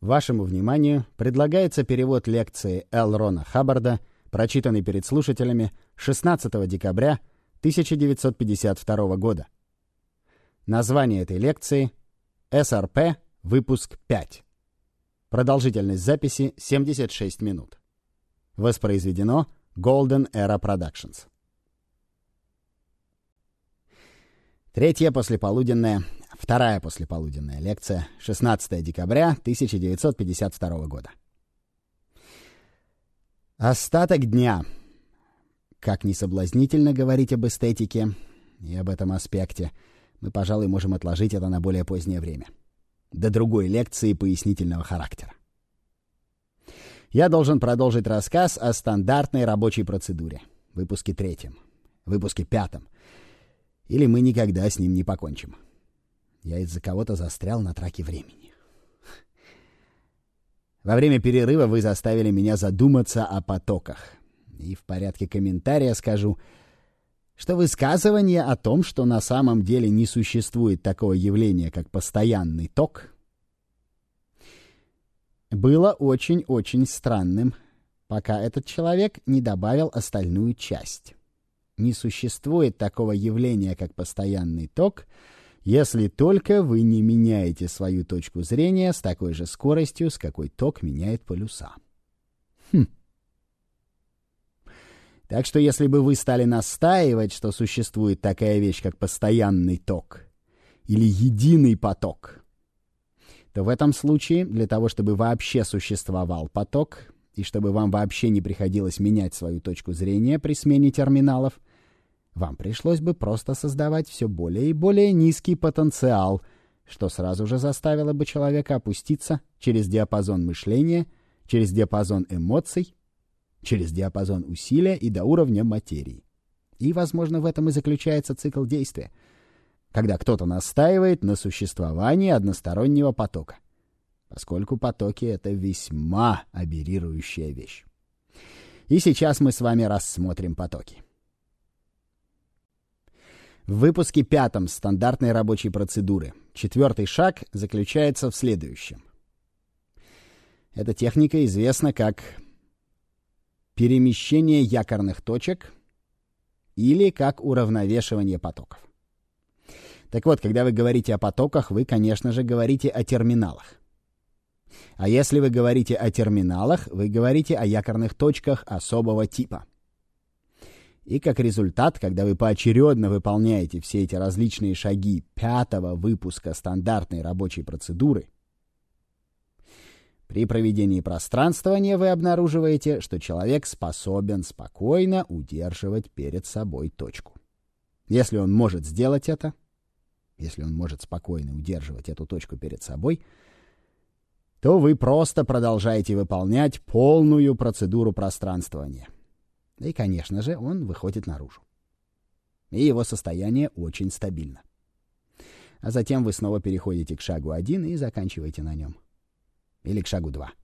Вашему вниманию предлагается перевод лекции Л. Рона Хаббарда, прочитанный перед слушателями 16 декабря 1952 года. Название этой лекции «СРП. Выпуск 5». Продолжительность записи 76 минут. Воспроизведено Golden Era Productions. Вторая послеполуденная лекция, 16 декабря 1952 года. Остаток дня. Как ни соблазнительно говорить об эстетике и об этом аспекте, мы, пожалуй, можем отложить это на более позднее время. До другой лекции пояснительного характера. Я должен продолжить рассказ о стандартной рабочей процедуре. Выпуске 3. Выпуске 5. Или мы никогда с ним не покончим. Я из-за кого-то застрял на траке времени. Во время перерыва вы заставили меня задуматься о потоках. И в порядке комментария скажу, что высказывание о том, что на самом деле не существует такого явления, как постоянный ток, было очень-очень странным, пока этот человек не добавил остальную часть. Не существует такого явления, как постоянный ток, если только вы не меняете свою точку зрения с такой же скоростью, с какой ток меняет полюса. Так что если бы вы стали настаивать, что существует такая вещь, как постоянный ток или единый поток, то в этом случае для того, чтобы вообще существовал поток и чтобы вам вообще не приходилось менять свою точку зрения при смене терминалов, вам пришлось бы просто создавать все более и более низкий потенциал, что сразу же заставило бы человека опуститься через диапазон мышления, через диапазон эмоций, через диапазон усилия и до уровня материи. И, возможно, в этом и заключается цикл действия, когда кто-то настаивает на существовании одностороннего потока, поскольку потоки — это весьма аберрирующая вещь. И сейчас мы с вами рассмотрим потоки. В выпуске 5 стандартной рабочей процедуры 4-й шаг заключается в следующем. Эта техника известна как перемещение якорных точек или как уравновешивание потоков. Так вот, когда вы говорите о потоках, вы, конечно же, говорите о терминалах. А если вы говорите о терминалах, вы говорите о якорных точках особого типа. И как результат, когда вы поочередно выполняете все эти различные шаги 5-го выпуска стандартной рабочей процедуры, при проведении пространствования вы обнаруживаете, что человек способен спокойно удерживать перед собой точку. Если он может сделать это, если он может спокойно удерживать эту точку перед собой, то вы просто продолжаете выполнять полную процедуру пространствования. И, конечно же, он выходит наружу. И его состояние очень стабильно. А затем вы снова переходите к шагу 1 и заканчиваете на нем. Или к шагу 2.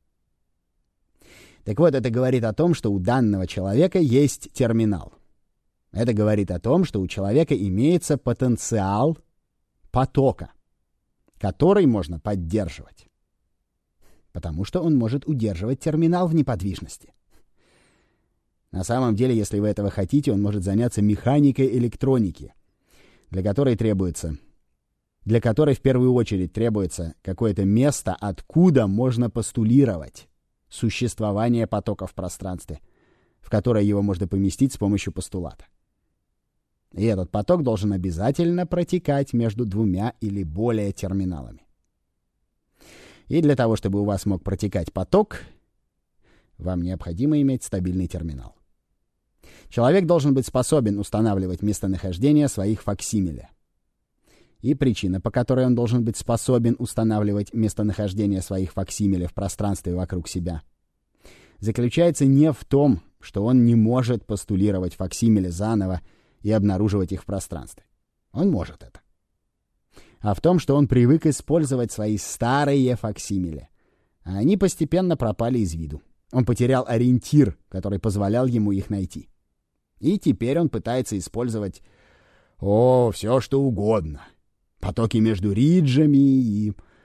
Так вот, это говорит о том, что у данного человека есть терминал. Это говорит о том, что у человека имеется потенциал потока, который можно поддерживать. Потому что он может удерживать терминал в неподвижности. На самом деле, если вы этого хотите, он может заняться механикой электроники, для которой в первую очередь требуется какое-то место, откуда можно постулировать существование потока в пространстве, в которое его можно поместить с помощью постулата. И этот поток должен обязательно протекать между 2 или более терминалами. И для того, чтобы у вас мог протекать поток, вам необходимо иметь стабильный терминал. Человек должен быть способен устанавливать местонахождение своих факсимиле. И причина, по которой он должен быть способен устанавливать местонахождение своих факсимиле в пространстве вокруг себя, заключается не в том, что он не может постулировать факсимиле заново и обнаруживать их в пространстве. Он может это. А в том, что он привык использовать свои старые факсимиле, а они постепенно пропали из виду. Он потерял ориентир, который позволял ему их найти. И теперь он пытается использовать все что угодно. Потоки между риджами и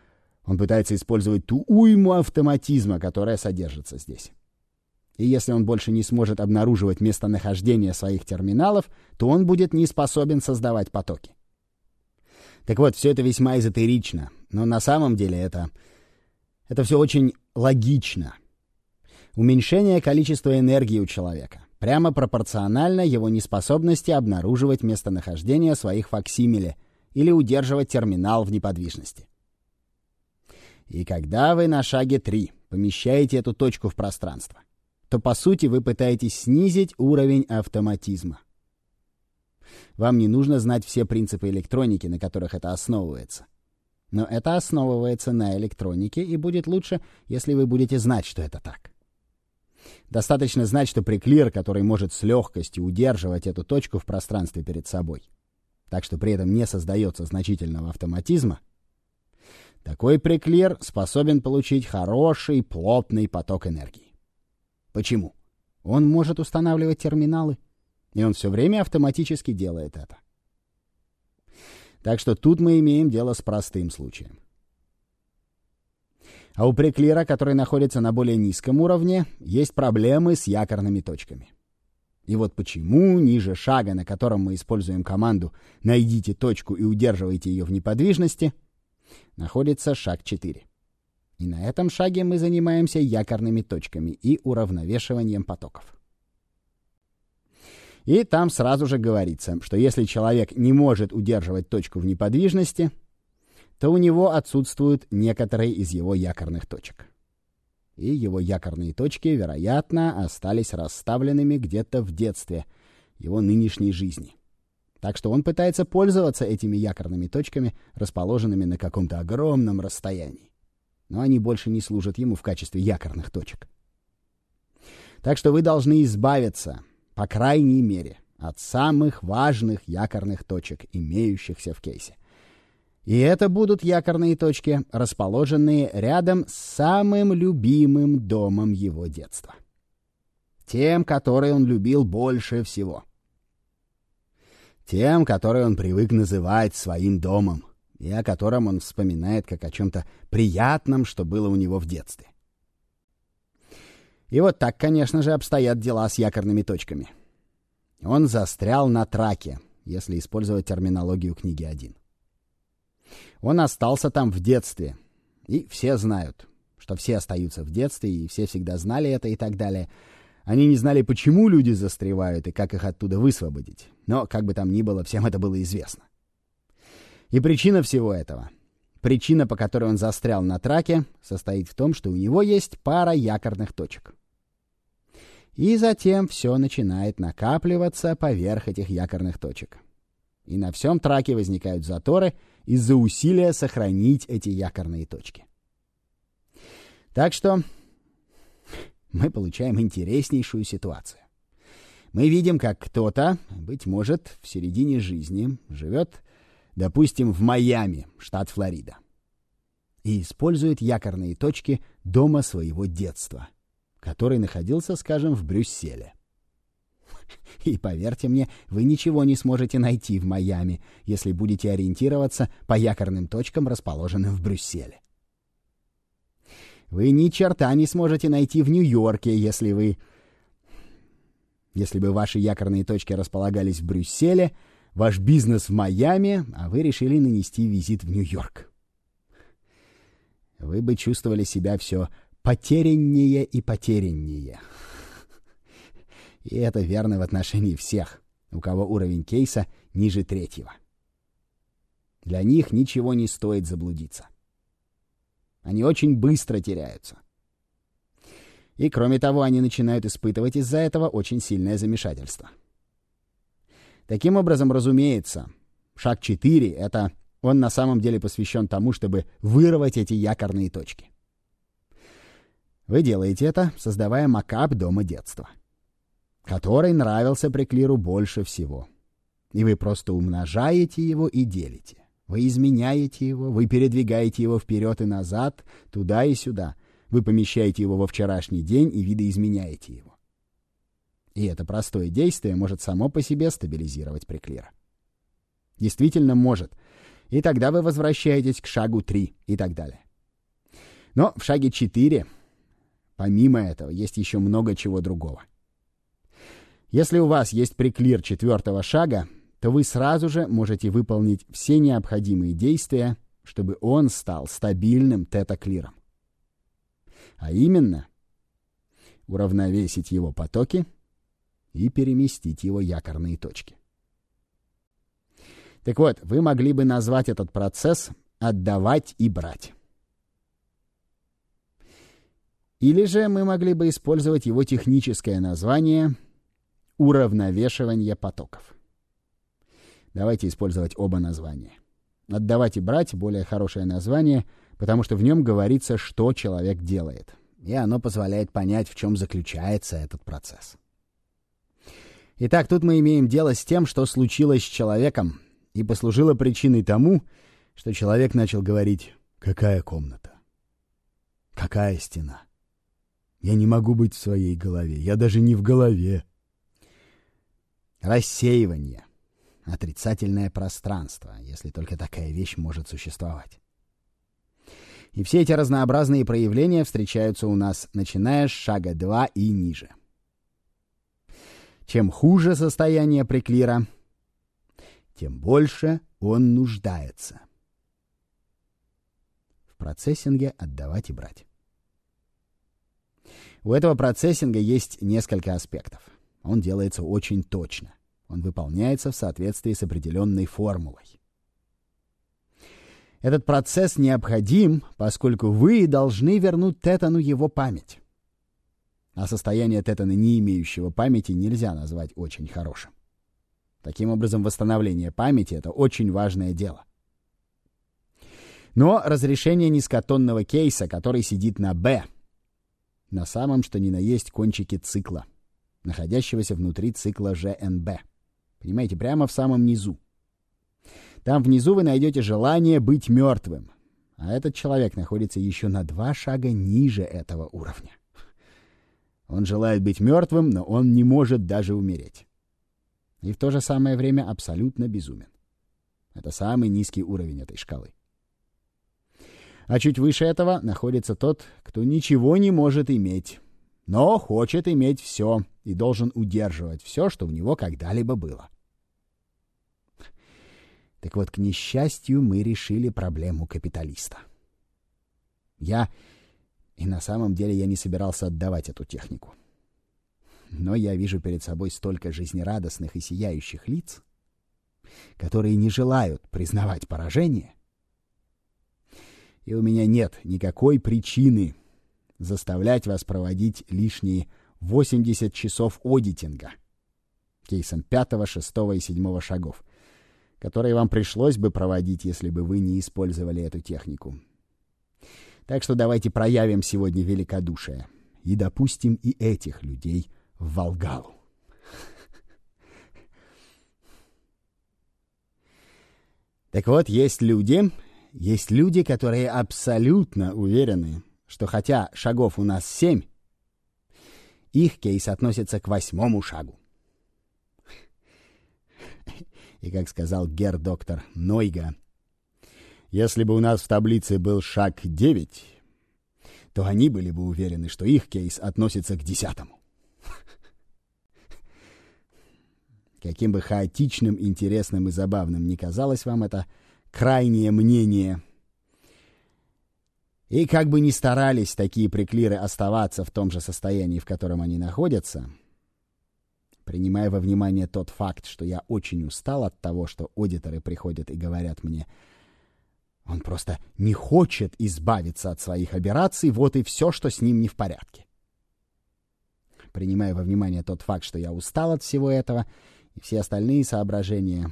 Он пытается использовать ту уйму автоматизма, которая содержится здесь. И если он больше не сможет обнаруживать местонахождение своих терминалов, то он будет не способен создавать потоки. Так вот, все это весьма эзотерично, но на самом деле это все очень логично. Уменьшение количества энергии у человека прямо пропорционально его неспособности обнаруживать местонахождение своих факсимиле или удерживать терминал в неподвижности. И когда вы на шаге 3 помещаете эту точку в пространство, то, по сути, вы пытаетесь снизить уровень автоматизма. Вам не нужно знать все принципы электроники, на которых это основывается. Но это основывается на электронике, и будет лучше, если вы будете знать, что это так. Достаточно знать, что приклир, который может с легкостью удерживать эту точку в пространстве перед собой, так что при этом не создается значительного автоматизма, такой приклир способен получить хороший, плотный поток энергии. Почему? Он может устанавливать терминалы, и он все время автоматически делает это. Так что тут мы имеем дело с простым случаем. А у приклира, который находится на более низком уровне, есть проблемы с якорными точками. И вот почему ниже шага, на котором мы используем команду «найдите точку и удерживайте ее в неподвижности», находится шаг 4. И на этом шаге мы занимаемся якорными точками и уравновешиванием потоков. И там сразу же говорится, что если человек не может удерживать точку в неподвижности, то у него отсутствуют некоторые из его якорных точек. И его якорные точки, вероятно, остались расставленными где-то в детстве его нынешней жизни. Так что он пытается пользоваться этими якорными точками, расположенными на каком-то огромном расстоянии. Но они больше не служат ему в качестве якорных точек. Так что вы должны избавиться, по крайней мере, от самых важных якорных точек, имеющихся в кейсе. И это будут якорные точки, расположенные рядом с самым любимым домом его детства. Тем, который он любил больше всего. Тем, который он привык называть своим домом, и о котором он вспоминает как о чем-то приятном, что было у него в детстве. И вот так, конечно же, обстоят дела с якорными точками. Он застрял на траке, если использовать терминологию книги 1. Он остался там в детстве, и все знают, что все остаются в детстве, и все всегда знали это и так далее. Они не знали, почему люди застревают и как их оттуда высвободить, но, как бы там ни было, всем это было известно. И причина всего этого, причина, по которой он застрял на траке, состоит в том, что у него есть пара якорных точек. И затем все начинает накапливаться поверх этих якорных точек. И на всем траке возникают заторы из-за усилия сохранить эти якорные точки. Так что мы получаем интереснейшую ситуацию. Мы видим, как кто-то, быть может, в середине жизни живет, допустим, в Майами, штат Флорида, и использует якорные точки дома своего детства, который находился, скажем, в Брюсселе. И поверьте мне, вы ничего не сможете найти в Майами, если будете ориентироваться по якорным точкам, расположенным в Брюсселе. Вы ни черта не сможете найти в Нью-Йорке, если бы ваши якорные точки располагались в Брюсселе, ваш бизнес в Майами, а вы решили нанести визит в Нью-Йорк. Вы бы чувствовали себя все потеряннее и потеряннее. И это верно в отношении всех, у кого уровень кейса ниже 3. Для них ничего не стоит заблудиться. Они очень быстро теряются. И кроме того, они начинают испытывать из-за этого очень сильное замешательство. Таким образом, разумеется, шаг 4 — он на самом деле посвящен тому, чтобы вырвать эти якорные точки. Вы делаете это, создавая макап дома детства, который нравился приклиру больше всего. И вы просто умножаете его и делите. Вы изменяете его, вы передвигаете его вперед и назад, туда и сюда. Вы помещаете его во вчерашний день и видоизменяете его. И это простое действие может само по себе стабилизировать приклира. Действительно может. И тогда вы возвращаетесь к шагу 3 и так далее. Но в шаге 4, помимо этого, есть еще много чего другого. Если у вас есть преклир 4-го шага, то вы сразу же можете выполнить все необходимые действия, чтобы он стал стабильным тета-клиром. А именно, уравновесить его потоки и переместить его якорные точки. Так вот, вы могли бы назвать этот процесс «отдавать и брать». Или же мы могли бы использовать его техническое название «уравновешивание потоков». Давайте использовать оба названия. «Отдавать и брать» — более хорошее название, потому что в нем говорится, что человек делает. И оно позволяет понять, в чем заключается этот процесс. Итак, тут мы имеем дело с тем, что случилось с человеком, и послужило причиной тому, что человек начал говорить: «Какая комната? Какая стена? Я не могу быть в своей голове, я даже не в голове». Рассеивание. Отрицательное пространство, если только такая вещь может существовать. И все эти разнообразные проявления встречаются у нас, начиная с шага 2 и ниже. Чем хуже состояние преклира, тем больше он нуждается в процессинге «отдавать и брать». У этого процессинга есть несколько аспектов. Он делается очень точно. Он выполняется в соответствии с определенной формулой. Этот процесс необходим, поскольку вы должны вернуть тетану его память. А состояние тетана, не имеющего памяти, нельзя назвать очень хорошим. Таким образом, восстановление памяти — это очень важное дело. Но разрешение низкотонного кейса, который сидит на «Б», на самом что ни на есть кончике цикла, находящегося внутри цикла ЖНБ. Понимаете, прямо в самом низу. Там внизу вы найдете желание быть мертвым. А этот человек находится еще на 2 шага ниже этого уровня. Он желает быть мертвым, но он не может даже умереть. И в то же самое время абсолютно безумен. Это самый низкий уровень этой шкалы. А чуть выше этого находится тот, кто ничего не может иметь, но хочет иметь все и должен удерживать все, что у него когда-либо было. Так вот, к несчастью, мы решили проблему капиталиста. И на самом деле я не собирался отдавать эту технику. Но я вижу перед собой столько жизнерадостных и сияющих лиц, которые не желают признавать поражение. И у меня нет никакой причины заставлять вас проводить лишние 80 часов одитинга кейсом 5, 6 и 7 шагов, которые вам пришлось бы проводить, если бы вы не использовали эту технику. Так что давайте проявим сегодня великодушие и допустим и этих людей в Волгалу. Так вот, есть люди, которые абсолютно уверены, что хотя шагов у нас 7, их кейс относится к 8 шагу. И, как сказал герр-доктор Нойга, если бы у нас в таблице был шаг 9, то они были бы уверены, что их кейс относится к 10. Каким бы хаотичным, интересным и забавным ни казалось вам это крайнее мнение, и как бы ни старались такие преклиры оставаться в том же состоянии, в котором они находятся, принимая во внимание тот факт, что я очень устал от того, что аудиторы приходят и говорят мне: он просто не хочет избавиться от своих аберраций, вот и все, что с ним не в порядке. Принимая во внимание тот факт, что я устал от всего этого, и все остальные соображения,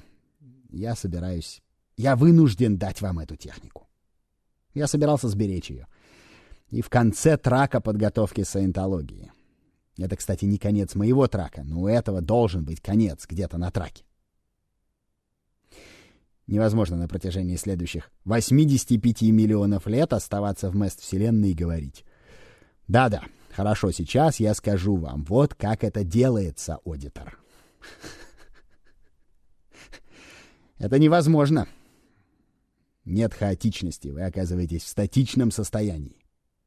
я вынужден дать вам эту технику. Я собирался сберечь ее. И в конце трака подготовки саентологии. Это, кстати, не конец моего трака, но у этого должен быть конец где-то на траке. Невозможно на протяжении следующих 85 миллионов лет оставаться в мест-вселенной и говорить: да-да, хорошо, сейчас я скажу вам, вот как это делается, аудитор. Это невозможно. Нет хаотичности, вы оказываетесь в статичном состоянии.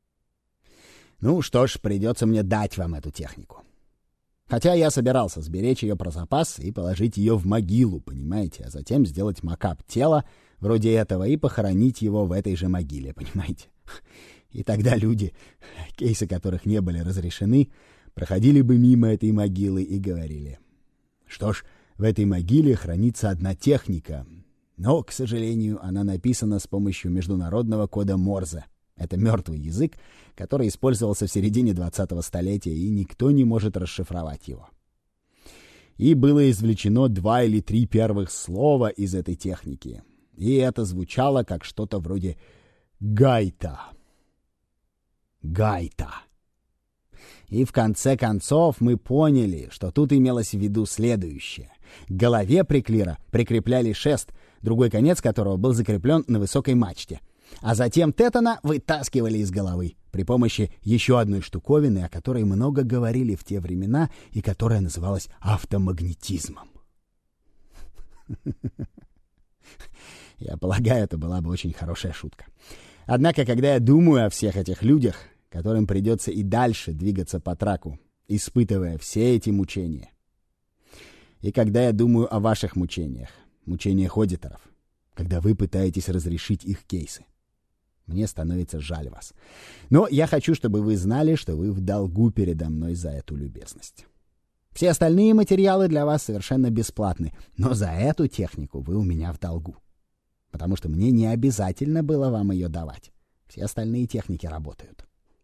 Ну что ж, придется мне дать вам эту технику. Хотя я собирался сберечь ее про запас и положить ее в могилу, понимаете, а затем сделать макап тела вроде этого и похоронить его в этой же могиле, понимаете. И тогда люди, кейсы которых не были разрешены, проходили бы мимо этой могилы и говорили: что ж, в этой могиле хранится одна техника, но, к сожалению, она написана с помощью международного кода Морзе. Это мертвый язык, который использовался в середине 20-го столетия, и никто не может расшифровать его. И было извлечено 2 или 3 первых слова из этой техники, и это звучало как что-то вроде «гайта». «Гайта». И в конце концов мы поняли, что тут имелось в виду следующее. К голове приклира прикрепляли шест, другой конец которого был закреплен на высокой мачте. А затем тетана вытаскивали из головы при помощи еще одной штуковины, о которой много говорили в те времена и которая называлась автомагнетизмом. Я полагаю, это была бы очень хорошая шутка. Однако, когда я думаю о всех этих людях, которым придется и дальше двигаться по траку, испытывая все эти мучения, и когда я думаю о ваших мучениях, мучениях аудиторов, когда вы пытаетесь разрешить их кейсы, мне становится жаль вас. Но я хочу, чтобы вы знали, что вы в долгу передо мной за эту любезность. Все остальные материалы для вас совершенно бесплатны, но за эту технику вы у меня в долгу. Потому что мне не обязательно было вам ее давать. Все остальные техники работают.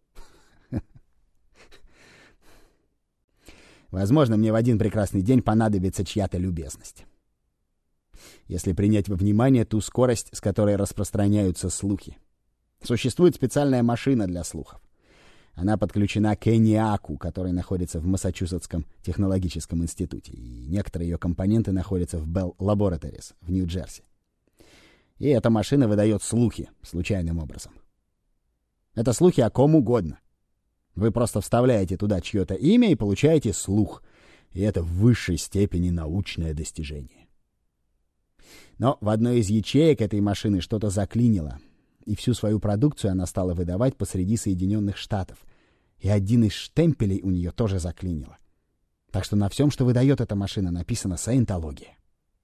Возможно, мне в один прекрасный день понадобится чья-то любезность. Если принять во внимание ту скорость, с которой распространяются слухи. Существует специальная машина для слухов. Она подключена к ENIAC, который находится в Массачусетском технологическом институте, и некоторые ее компоненты находятся в Bell Laboratories в Нью-Джерси. И эта машина выдает слухи случайным образом. Это слухи о ком угодно. Вы просто вставляете туда чье-то имя и получаете слух. И это в высшей степени научное достижение. Но в одной из ячеек этой машины что-то заклинило, и всю свою продукцию она стала выдавать посреди Соединенных Штатов. И один из штемпелей у нее тоже заклинило. Так что на всем, что выдает эта машина, написано «Саентология».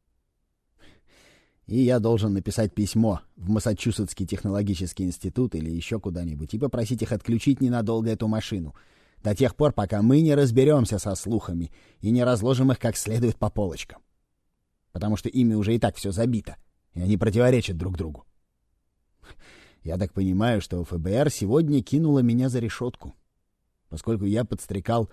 И я должен написать письмо в Массачусетский технологический институт или еще куда-нибудь и попросить их отключить ненадолго эту машину, до тех пор, пока мы не разберемся со слухами и не разложим их как следует по полочкам. Потому что ими уже и так все забито, и они противоречат друг другу. Я так понимаю, что ФБР сегодня кинуло меня за решетку, поскольку я подстрекал...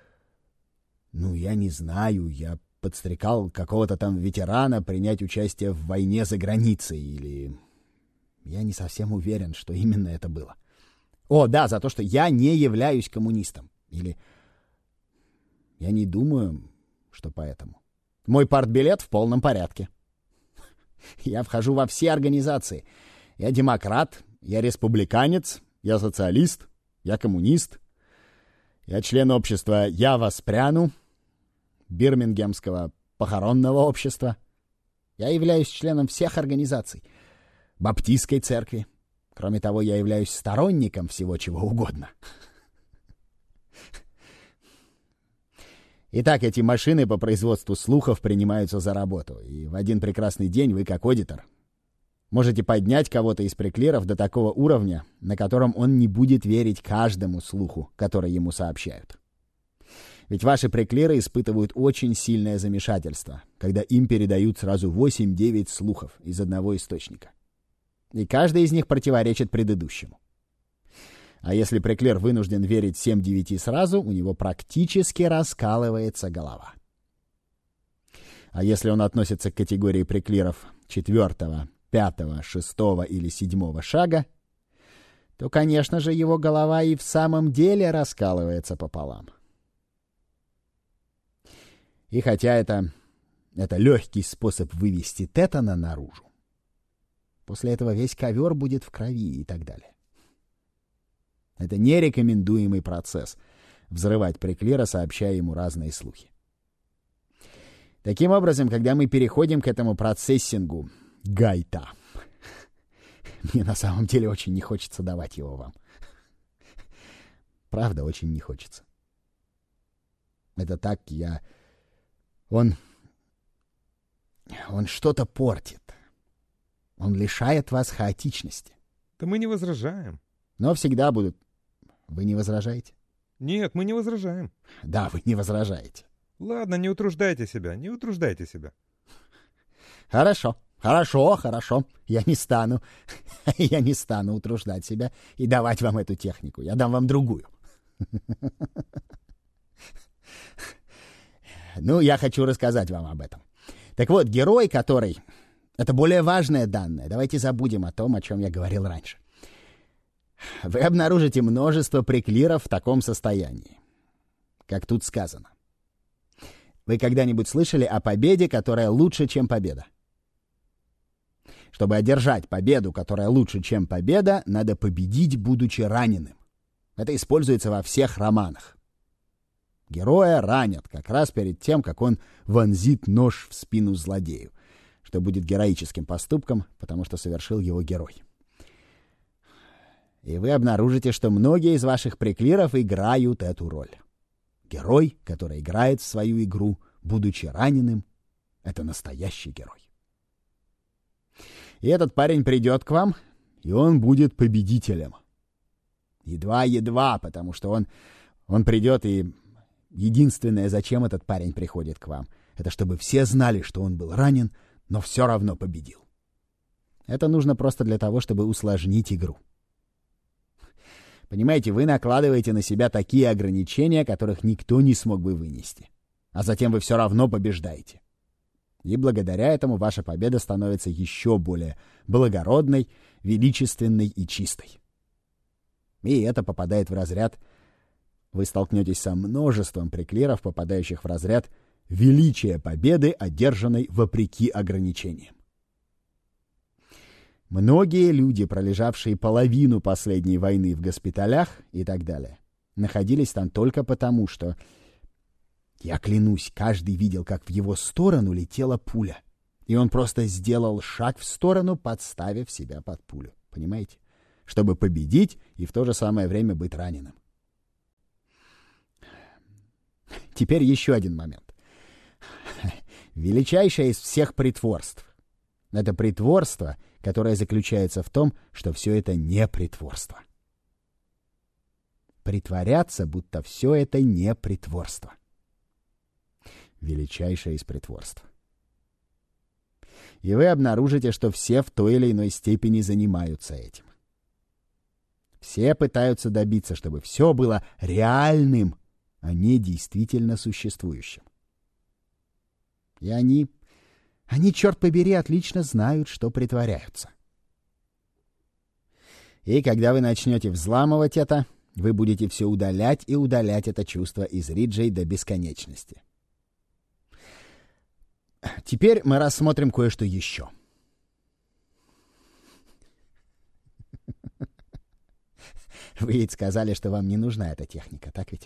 я подстрекал какого-то там ветерана принять участие в войне за границей, или... Я не совсем уверен, что именно это было. О, да, за то, что я не являюсь коммунистом. Или... Я не думаю, что поэтому. Мой партбилет в полном порядке. Я вхожу во все организации. Я демократ, я республиканец, я социалист, я коммунист. Я член общества «Я воспряну», Бирмингемского похоронного общества. Я являюсь членом всех организаций. Баптистской церкви. Кроме того, я являюсь сторонником всего чего угодно. Итак, эти машины по производству слухов принимаются за работу. И в один прекрасный день вы, как аудитор, можете поднять кого-то из приклиров до такого уровня, на котором он не будет верить каждому слуху, который ему сообщают. Ведь ваши приклиры испытывают очень сильное замешательство, когда им передают сразу 8-9 слухов из одного источника. И каждый из них противоречит предыдущему. А если приклир вынужден верить 7-9 сразу, у него практически раскалывается голова. А если он относится к категории приклиров 4-го, 5-го, 6-го или 7-го шага, то, конечно же, его голова и в самом деле раскалывается пополам. И хотя это легкий способ вывести тетана наружу, после этого весь ковер будет в крови и так далее. Это нерекомендуемый процесс — взрывать приклира, сообщая ему разные слухи. Таким образом, когда мы переходим к этому процессингу гайта, мне на самом деле очень не хочется давать его вам. правда очень не хочется. Это так Он что-то портит. Он лишает вас хаотичности. Да мы не возражаем. Но всегда будут... Вы не возражаете? Нет, мы не возражаем. Да, вы не возражаете. Ладно, не утруждайте себя, не утруждайте себя. Хорошо. Я не стану утруждать себя и давать вам эту технику. Я дам вам другую. Ну, я хочу рассказать вам об этом. Так вот, герой, который... Это более важное данное. Давайте забудем о том, о чем я говорил раньше. Вы обнаружите множество преклиров в таком состоянии, как тут сказано. Вы когда-нибудь слышали о победе, которая лучше, чем победа? Чтобы одержать победу, которая лучше, чем победа, надо победить, будучи раненым. Это используется во всех романах. Героя ранят как раз перед тем, как он вонзит нож в спину злодею, что будет героическим поступком, потому что совершил его герой. И вы обнаружите, что многие из ваших преклиров играют эту роль. Герой, который играет в свою игру, будучи раненым, это настоящий герой. И этот парень придет к вам, и он будет победителем. Едва-едва, потому что он придет, и единственное, зачем этот парень приходит к вам, это чтобы все знали, что он был ранен, но все равно победил. Это нужно просто для того, чтобы усложнить игру. Понимаете, вы накладываете на себя такие ограничения, которых никто не смог бы вынести. А затем вы все равно побеждаете. И благодаря этому ваша победа становится еще более благородной, величественной и чистой. И это попадает в разряд... Вы столкнетесь со множеством преклиров, попадающих в разряд величия победы, одержанной вопреки ограничениям. Многие люди, пролежавшие половину последней войны в госпиталях и так далее, находились там только потому, что, я клянусь, каждый видел, как в его сторону летела пуля. И он просто сделал шаг в сторону, подставив себя под пулю. Понимаете? Чтобы победить и в то же самое время быть раненым. Теперь еще один момент. Величайшее из всех притворств. Это притворство, которое заключается в том, что все это не притворство. Притворяться, будто все это не притворство. Величайшее из притворств. И вы обнаружите, что все в той или иной степени занимаются этим. Все пытаются добиться, чтобы все было реальным, а не действительно существующим. И они, черт побери, отлично знают, что притворяются. И когда вы начнете взламывать это, вы будете все удалять и удалять это чувство из риджей до бесконечности. Теперь мы рассмотрим кое-что еще. Вы ведь сказали, что вам не нужна эта техника, так ведь?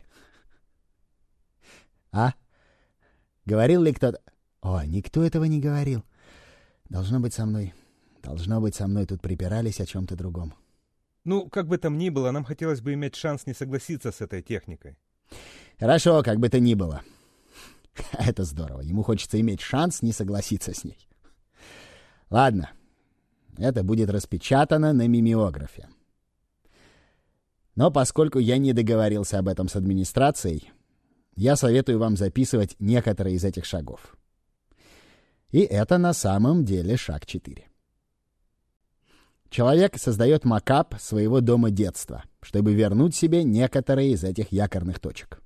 А? Говорил ли кто-то? О, никто этого не говорил. Должно быть, со мной тут припирались о чем-то другом. Ну, как бы там ни было, нам хотелось бы иметь шанс не согласиться с этой техникой. Хорошо, как бы то ни было. Это здорово. Ему хочется иметь шанс не согласиться с ней. Ладно. Это будет распечатано на мимеографе. Но поскольку я не договорился об этом с администрацией, я советую вам записывать некоторые из этих шагов. И это на самом деле шаг 4. Человек создает макап своего дома детства, чтобы вернуть себе некоторые из этих якорных точек.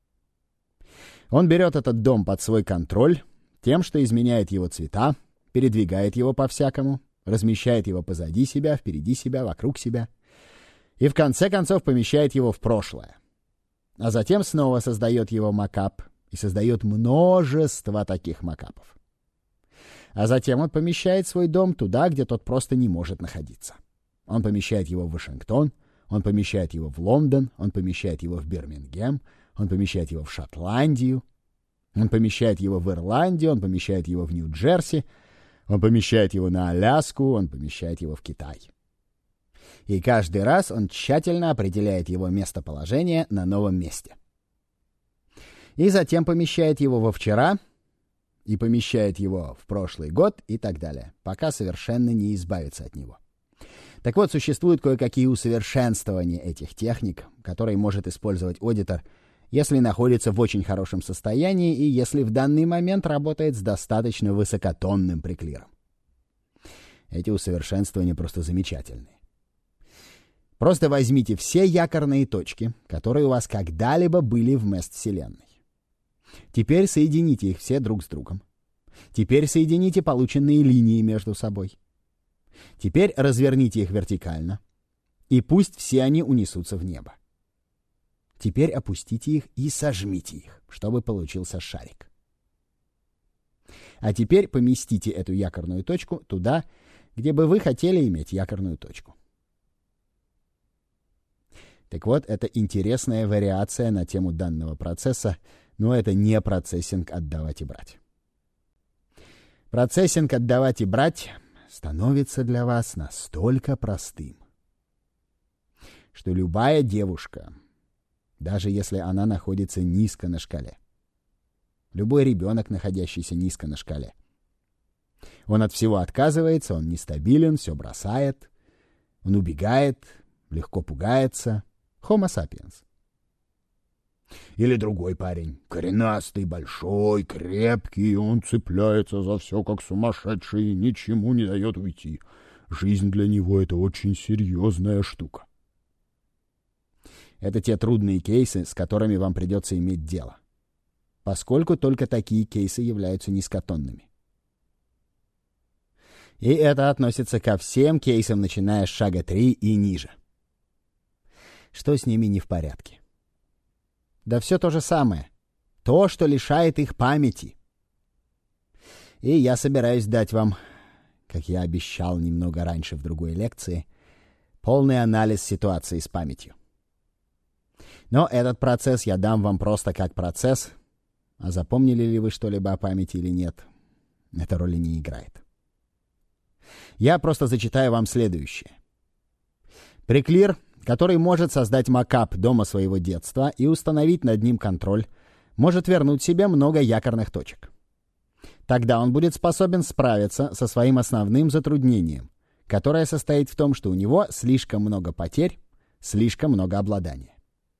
Он берет этот дом под свой контроль тем, что изменяет его цвета, передвигает его по-всякому, размещает его позади себя, впереди себя, вокруг себя и в конце концов помещает его в прошлое. А затем снова создает его макап и создает множество таких макапов. А затем он помещает свой дом туда, где тот просто не может находиться. Он помещает его в Вашингтон, он помещает его в Лондон, он помещает его в Бирмингем, он помещает его в Шотландию, он помещает его в Ирландию, он помещает его в Нью-Джерси, он помещает его на Аляску, он помещает его в Китай. И каждый раз он тщательно определяет его местоположение на новом месте. И затем помещает его во вчера, и помещает его в прошлый год и так далее, пока совершенно не избавится от него. Так вот, существуют кое-какие усовершенствования этих техник, которые может использовать аудитор, если находится в очень хорошем состоянии и если в данный момент работает с достаточно высокотонным преклиром. Эти усовершенствования просто замечательные. Просто возьмите все якорные точки, которые у вас когда-либо были в мест-вселенной. Теперь соедините их все друг с другом. Теперь соедините полученные линии между собой. Теперь разверните их вертикально, и пусть все они унесутся в небо. Теперь опустите их и сожмите их, чтобы получился шарик. А теперь поместите эту якорную точку туда, где бы вы хотели иметь якорную точку. Так вот, это интересная вариация на тему данного процесса, но это не процессинг «отдавать и брать». Процессинг «отдавать и брать» становится для вас настолько простым, что любая девушка, даже если она находится низко на шкале, любой ребенок, находящийся низко на шкале, он от всего отказывается, он нестабилен, все бросает, он убегает, легко пугается. Homo sapiens. Или другой парень, коренастый, большой, крепкий, он цепляется за все, как сумасшедший, и ничему не дает уйти. Жизнь для него — это очень серьезная штука. Это те трудные кейсы, с которыми вам придется иметь дело, поскольку только такие кейсы являются низкотонными. И это относится ко всем кейсам, начиная с шага 3 и ниже. Что с ними не в порядке? Да все то же самое. То, что лишает их памяти. И я собираюсь дать вам, как я обещал немного раньше в другой лекции, полный анализ ситуации с памятью. Но этот процесс я дам вам просто как процесс, а запомнили ли вы что-либо о памяти или нет, эта роли не играет. Я просто зачитаю вам следующее. Преклир, который может создать макап дома своего детства и установить над ним контроль, может вернуть себе много якорных точек. Тогда он будет способен справиться со своим основным затруднением, которое состоит в том, что у него слишком много потерь, слишком много обладания.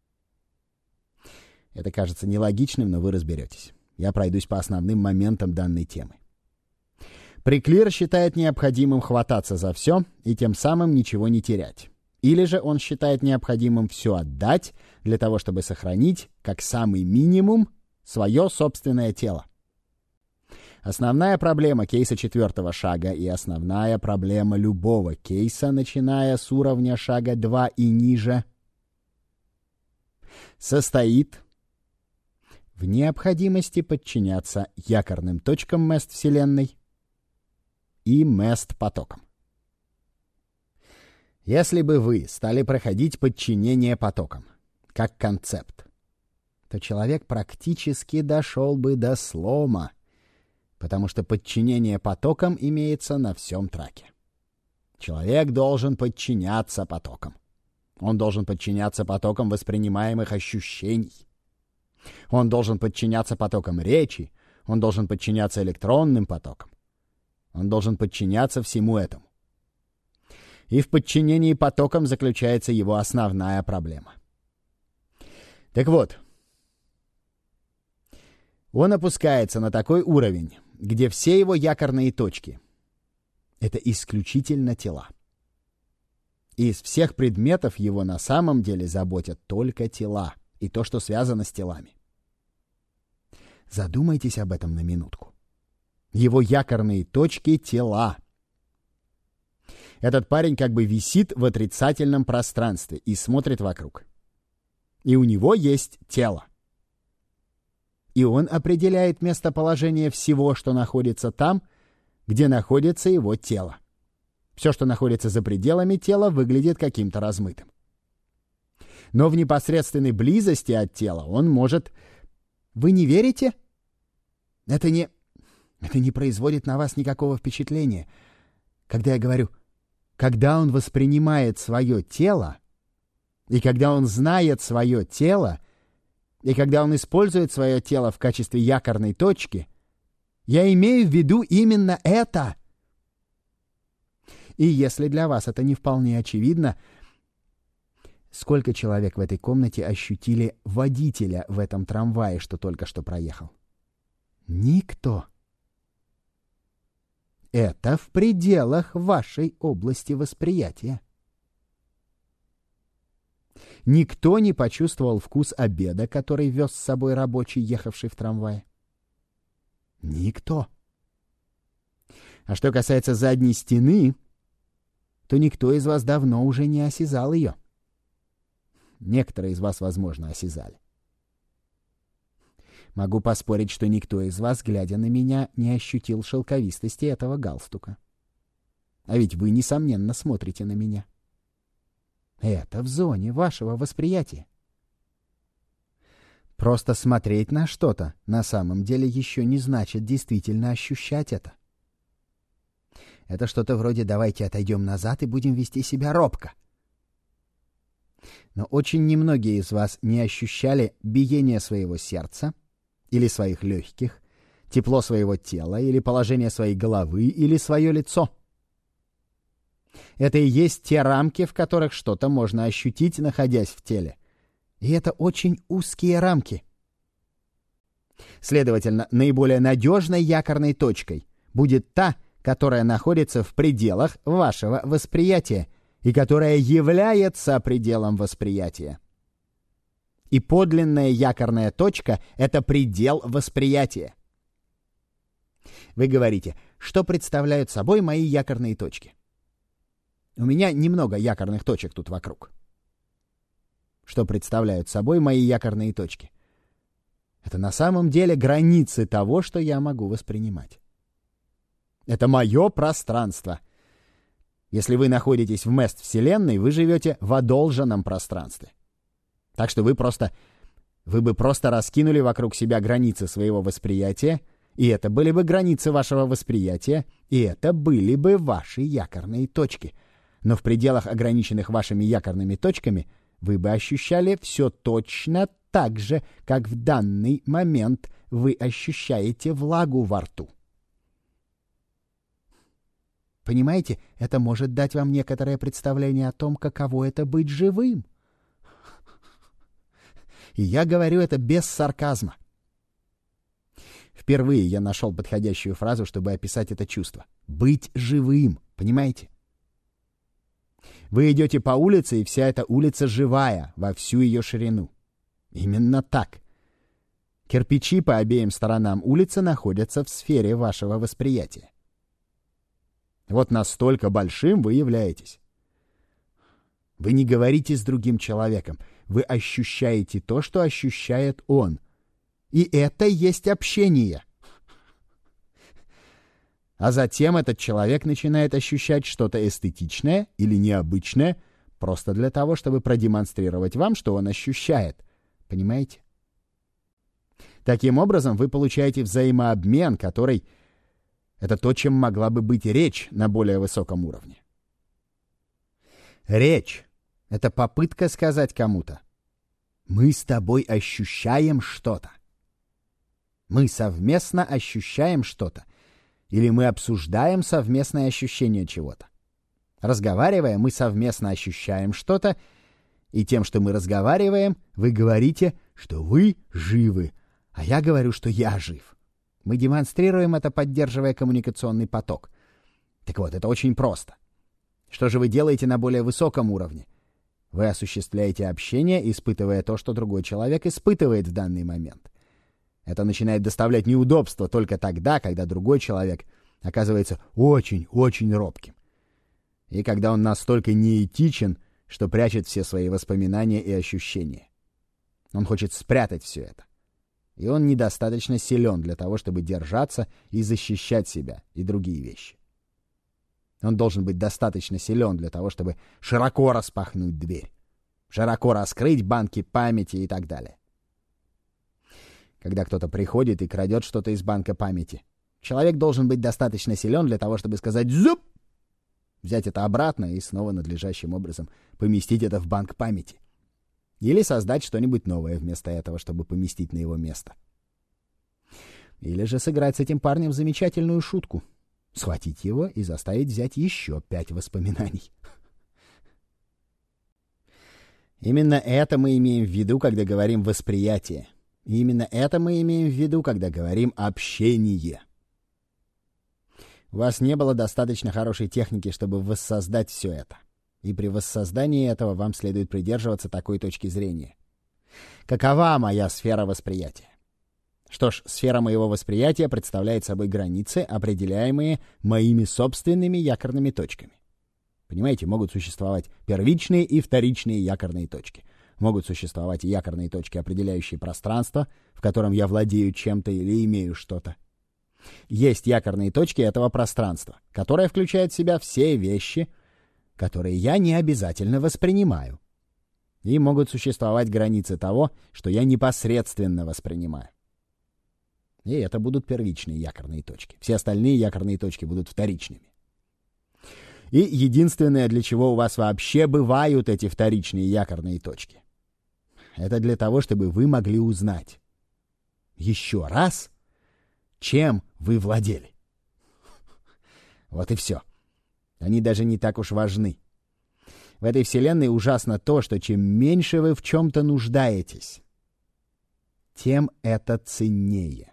Это кажется нелогичным, но вы разберетесь. Я пройдусь по основным моментам данной темы. Преклир считает необходимым хвататься за все и тем самым ничего не терять. Или же он считает необходимым все отдать для того, чтобы сохранить, как самый минимум, свое собственное тело. Основная проблема кейса 4-го шага и основная проблема любого кейса, начиная с уровня шага 2 и ниже, состоит в необходимости подчиняться якорным точкам мест-вселенной и мест-потокам. Если бы вы стали проходить подчинение потокам, как концепт, то человек практически дошел бы до слома, потому что подчинение потокам имеется на всем траке. Человек должен подчиняться потокам. Он должен подчиняться потокам воспринимаемых ощущений. Он должен подчиняться потокам речи. Он должен подчиняться электронным потокам. Он должен подчиняться всему этому. И в подчинении потокам заключается его основная проблема. Так вот, он опускается на такой уровень, где все его якорные точки — это исключительно тела. И из всех предметов его на самом деле заботят только тела и то, что связано с телами. Задумайтесь об этом на минутку. Его якорные точки — тела. Этот парень как бы висит в отрицательном пространстве и смотрит вокруг. И у него есть тело. И он определяет местоположение всего, что находится там, где находится его тело. Все, что находится за пределами тела, выглядит каким-то размытым. Но в непосредственной близости от тела он может... Вы не верите? Это не производит на вас никакого впечатления, когда я говорю когда он воспринимает свое тело, и когда он знает свое тело, и когда он использует свое тело в качестве якорной точки, я имею в виду именно это. И если для вас это не вполне очевидно, сколько человек в этой комнате ощутили водителя в этом трамвае, что только что проехал? Никто. Это в пределах вашей области восприятия. Никто не почувствовал вкус обеда, который вез с собой рабочий, ехавший в трамвае. Никто. А что касается задней стены, то никто из вас давно уже не осязал ее. Некоторые из вас, возможно, осязали. Могу поспорить, что никто из вас, глядя на меня, не ощутил шелковистости этого галстука. А ведь вы, несомненно, смотрите на меня. Это в зоне вашего восприятия. Просто смотреть на что-то на самом деле еще не значит действительно ощущать это. Это что-то вроде «давайте отойдем назад и будем вести себя робко». Но очень немногие из вас не ощущали биение своего сердца или своих легких, тепло своего тела или положение своей головы или свое лицо. Это и есть те рамки, в которых что-то можно ощутить, находясь в теле. И это очень узкие рамки. Следовательно, наиболее надежной якорной точкой будет та, которая находится в пределах вашего восприятия и которая является пределом восприятия. И подлинная якорная точка — это предел восприятия. Вы говорите, что представляют собой мои якорные точки? У меня немного якорных точек тут вокруг. Что представляют собой мои якорные точки? Это на самом деле границы того, что я могу воспринимать. Это мое пространство. Если вы находитесь в мест-вселенной, вы живете в одолженном пространстве. Так что вы бы просто раскинули вокруг себя границы своего восприятия, и это были бы границы вашего восприятия, и это были бы ваши якорные точки. Но в пределах, ограниченных вашими якорными точками, вы бы ощущали все точно так же, как в данный момент вы ощущаете влагу во рту. Понимаете, это может дать вам некоторое представление о том, каково это быть живым. И я говорю это без сарказма. Впервые я нашел подходящую фразу, чтобы описать это чувство. Быть живым, понимаете? Вы идете по улице, и вся эта улица живая, во всю ее ширину. Именно так. Кирпичи по обеим сторонам улицы находятся в сфере вашего восприятия. Вот настолько большим вы являетесь. Вы не говорите с другим человеком. Вы ощущаете то, что ощущает он. И это есть общение. А затем этот человек начинает ощущать что-то эстетичное или необычное, просто для того, чтобы продемонстрировать вам, что он ощущает. Понимаете? Таким образом, вы получаете взаимообмен, который... Это то, чем могла бы быть речь на более высоком уровне. Речь — это попытка сказать кому-то: мы с тобой ощущаем что-то. Мы совместно ощущаем что-то. Или мы обсуждаем совместное ощущение чего-то. Разговаривая, мы совместно ощущаем что-то, и тем, что мы разговариваем, вы говорите, что вы живы, а я говорю, что я жив. Мы демонстрируем это, поддерживая коммуникационный поток. Так вот, это очень просто. Что же вы делаете на более высоком уровне? Вы осуществляете общение, испытывая то, что другой человек испытывает в данный момент. Это начинает доставлять неудобства только тогда, когда другой человек оказывается очень-очень робким. И когда он настолько неэтичен, что прячет все свои воспоминания и ощущения. Он хочет спрятать все это. И он недостаточно силен для того, чтобы держаться и защищать себя и другие вещи. Он должен быть достаточно силен для того, чтобы широко распахнуть дверь, широко раскрыть банки памяти и так далее. Когда кто-то приходит и крадет что-то из банка памяти, человек должен быть достаточно силен для того, чтобы сказать «зуп!» взять это обратно и снова надлежащим образом поместить это в банк памяти. Или создать что-нибудь новое вместо этого, чтобы поместить на его место. Или же сыграть с этим парнем замечательную шутку. Схватить его и заставить взять еще 5 воспоминаний. Именно это мы имеем в виду, когда говорим «восприятие». И именно это мы имеем в виду, когда говорим «общение». У вас не было достаточно хорошей техники, чтобы воссоздать все это. И при воссоздании этого вам следует придерживаться такой точки зрения. Какова моя сфера восприятия? Что ж, сфера моего восприятия представляет собой границы, определяемые моими собственными якорными точками. Понимаете, могут существовать первичные и вторичные якорные точки. Могут существовать и якорные точки, определяющие пространство, в котором я владею чем-то или имею что-то. Есть якорные точки этого пространства, которое включает в себя все вещи, которые я не обязательно воспринимаю. И могут существовать границы того, что я непосредственно воспринимаю. И это будут первичные якорные точки. Все остальные якорные точки будут вторичными. И единственное, для чего у вас вообще бывают эти вторичные якорные точки, это для того, чтобы вы могли узнать еще раз, чем вы владели. Вот и все. Они даже не так уж важны. В этой вселенной ужасно то, что чем меньше вы в чем-то нуждаетесь, тем это ценнее.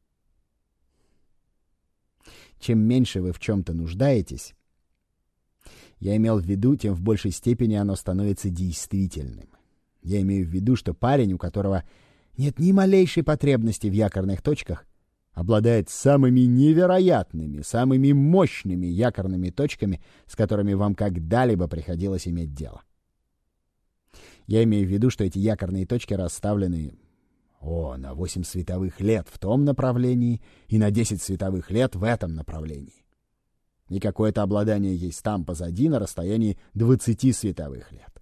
Чем меньше вы в чем-то нуждаетесь, я имел в виду, тем в большей степени оно становится действительным. Я имею в виду, что парень, у которого нет ни малейшей потребности в якорных точках, обладает самыми невероятными, самыми мощными якорными точками, с которыми вам когда-либо приходилось иметь дело. Я имею в виду, что эти якорные точки расставлены на 8 световых лет в том направлении и на 10 световых лет в этом направлении. И какое-то обладание есть там позади на расстоянии 20 световых лет.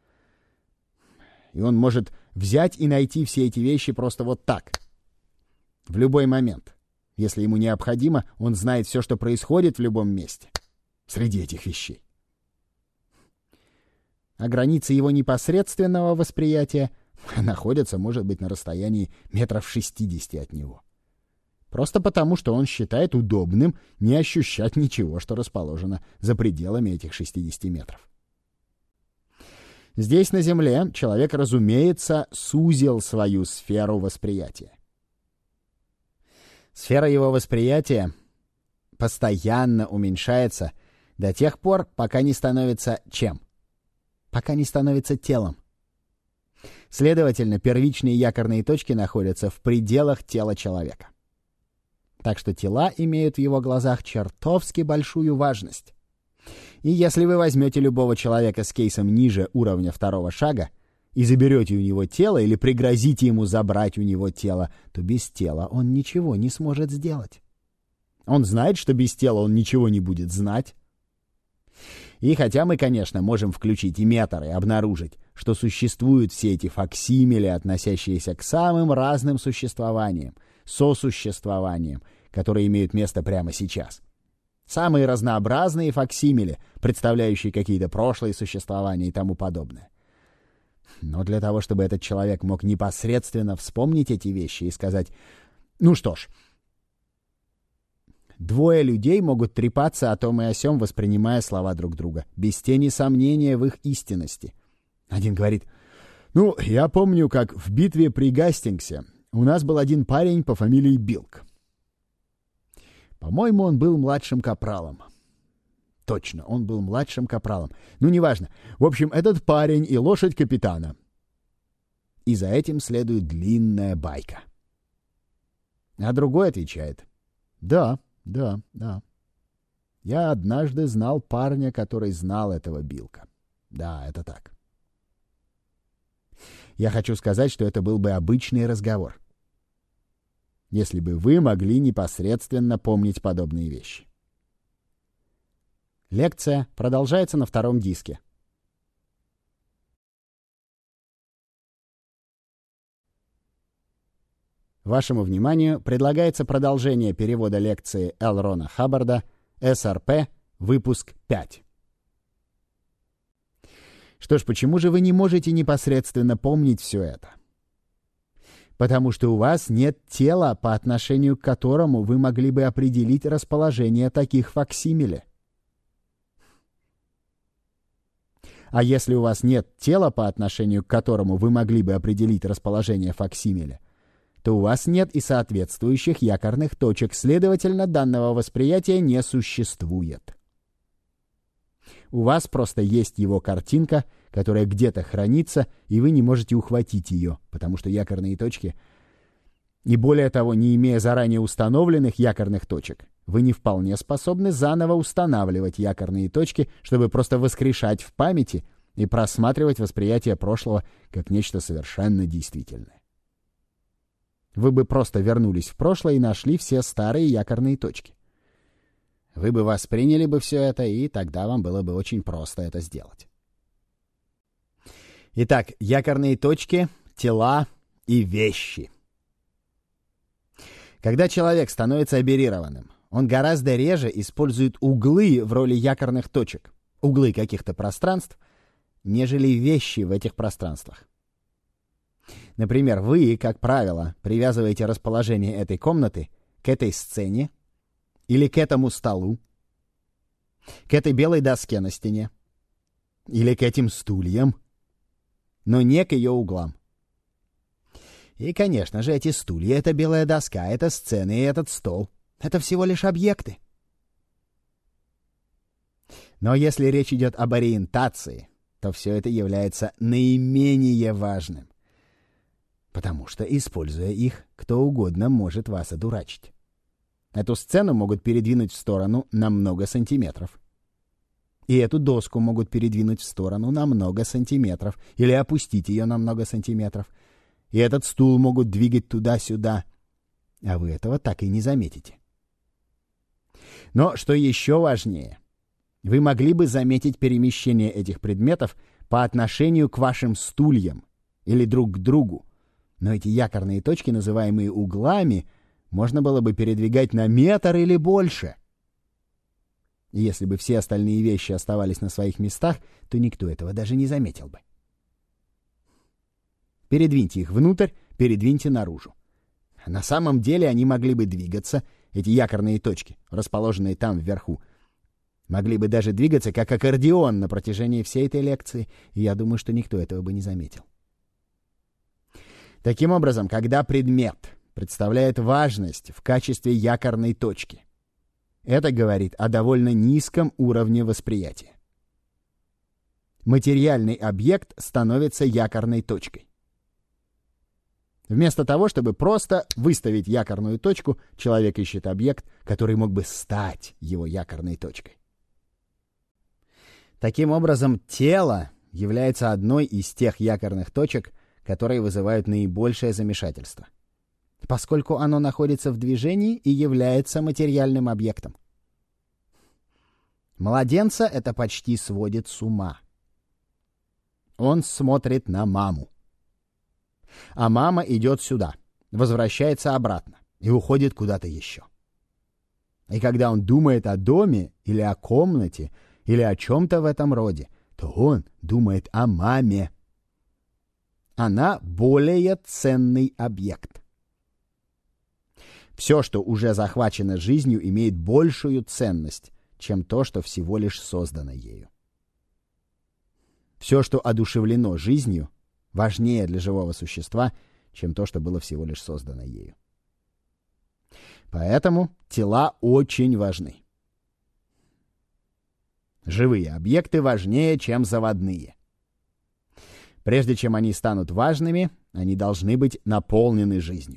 И он может взять и найти все эти вещи просто вот так, в любой момент. Если ему необходимо, он знает все, что происходит в любом месте среди этих вещей. А границы его непосредственного восприятия находятся, может быть, на расстоянии метров 60 от него. Просто потому, что он считает удобным не ощущать ничего, что расположено за пределами этих 60 метров. Здесь, на Земле, человек, разумеется, сузил свою сферу восприятия. Сфера его восприятия постоянно уменьшается до тех пор, пока не становится чем? Пока не становится телом. Следовательно, первичные якорные точки находятся в пределах тела человека. Так что тела имеют в его глазах чертовски большую важность. И если вы возьмете любого человека с кейсом ниже уровня 2-го шага и заберете у него тело или пригрозите ему забрать у него тело, то без тела он ничего не сможет сделать. Он знает, что без тела он ничего не будет знать. И хотя мы, конечно, можем включить эметтер и обнаружить, что существуют все эти факсимили, относящиеся к самым разным существованиям, сосуществованиям, которые имеют место прямо сейчас. Самые разнообразные факсимили, представляющие какие-то прошлые существования и тому подобное. Но для того, чтобы этот человек мог непосредственно вспомнить эти вещи и сказать: ну что ж, двое людей могут трепаться о том и о сём, воспринимая слова друг друга, без тени сомнения в их истинности. Один говорит: ну, я помню, как в битве при Гастингсе у нас был один парень по фамилии Билк. По-моему, он был младшим капралом. Точно, он был младшим капралом. Ну, неважно. В общем, этот парень и лошадь капитана. И за этим следует длинная байка. А другой отвечает: да. Я однажды знал парня, который знал этого Билка. Да, это так. Я хочу сказать, что это был бы обычный разговор, если бы вы могли непосредственно помнить подобные вещи. Лекция продолжается на 2-м диске. Вашему вниманию предлагается продолжение перевода лекции Л. Рона Хаббарда «СРП. Выпуск 5». Что ж, почему же вы не можете непосредственно помнить все это? Потому что у вас нет тела, по отношению к которому вы могли бы определить расположение таких факсимиле. А если у вас нет тела, по отношению к которому вы могли бы определить расположение факсимиле, то у вас нет и соответствующих якорных точек, следовательно, данного восприятия не существует. У вас просто есть его картинка, которая где-то хранится, и вы не можете ухватить ее, потому что якорные точки, и более того, не имея заранее установленных якорных точек, вы не вполне способны заново устанавливать якорные точки, чтобы просто воскрешать в памяти и просматривать восприятие прошлого как нечто совершенно действительное. Вы бы просто вернулись в прошлое и нашли все старые якорные точки. Вы бы восприняли бы все это, и тогда вам было бы очень просто это сделать. Итак, якорные точки, тела и вещи. Когда человек становится аберрированным, он гораздо реже использует углы в роли якорных точек, углы каких-то пространств, нежели вещи в этих пространствах. Например, вы, как правило, привязываете расположение этой комнаты к этой сцене или к этому столу, к этой белой доске на стене или к этим стульям, но не к ее углам. И, конечно же, эти стулья, эта белая доска, эта сцена и этот стол — это всего лишь объекты. Но если речь идет об ориентации, то все это является наименее важным, потому что, используя их, кто угодно может вас одурачить. Эту сцену могут передвинуть в сторону на много сантиметров. И эту доску могут передвинуть в сторону на много сантиметров или опустить ее на много сантиметров. И этот стул могут двигать туда-сюда, а вы этого так и не заметите. Но, что еще важнее, вы могли бы заметить перемещение этих предметов по отношению к вашим стульям или друг к другу, но эти якорные точки, называемые углами, можно было бы передвигать на метр или больше. И если бы все остальные вещи оставались на своих местах, то никто этого даже не заметил бы. Передвиньте их внутрь, передвиньте наружу. На самом деле они могли бы двигаться, эти якорные точки, расположенные там вверху, могли бы даже двигаться как аккордеон на протяжении всей этой лекции, и я думаю, что никто этого бы не заметил. Таким образом, когда предмет представляет важность в качестве якорной точки, это говорит о довольно низком уровне восприятия. Материальный объект становится якорной точкой. Вместо того, чтобы просто выставить якорную точку, человек ищет объект, который мог бы стать его якорной точкой. Таким образом, тело является одной из тех якорных точек, которые вызывают наибольшее замешательство, поскольку оно находится в движении и является материальным объектом. Младенца это почти сводит с ума. Он смотрит на маму. А мама идет сюда, возвращается обратно и уходит куда-то еще. И когда он думает о доме или о комнате или о чем-то в этом роде, то он думает о маме. Она более ценный объект. Все, что уже захвачено жизнью, имеет большую ценность, чем то, что всего лишь создано ею. Все, что одушевлено жизнью, важнее для живого существа, чем то, что было всего лишь создано ею. Поэтому тела очень важны. Живые объекты важнее, чем заводные. Прежде чем они станут важными, они должны быть наполнены жизнью.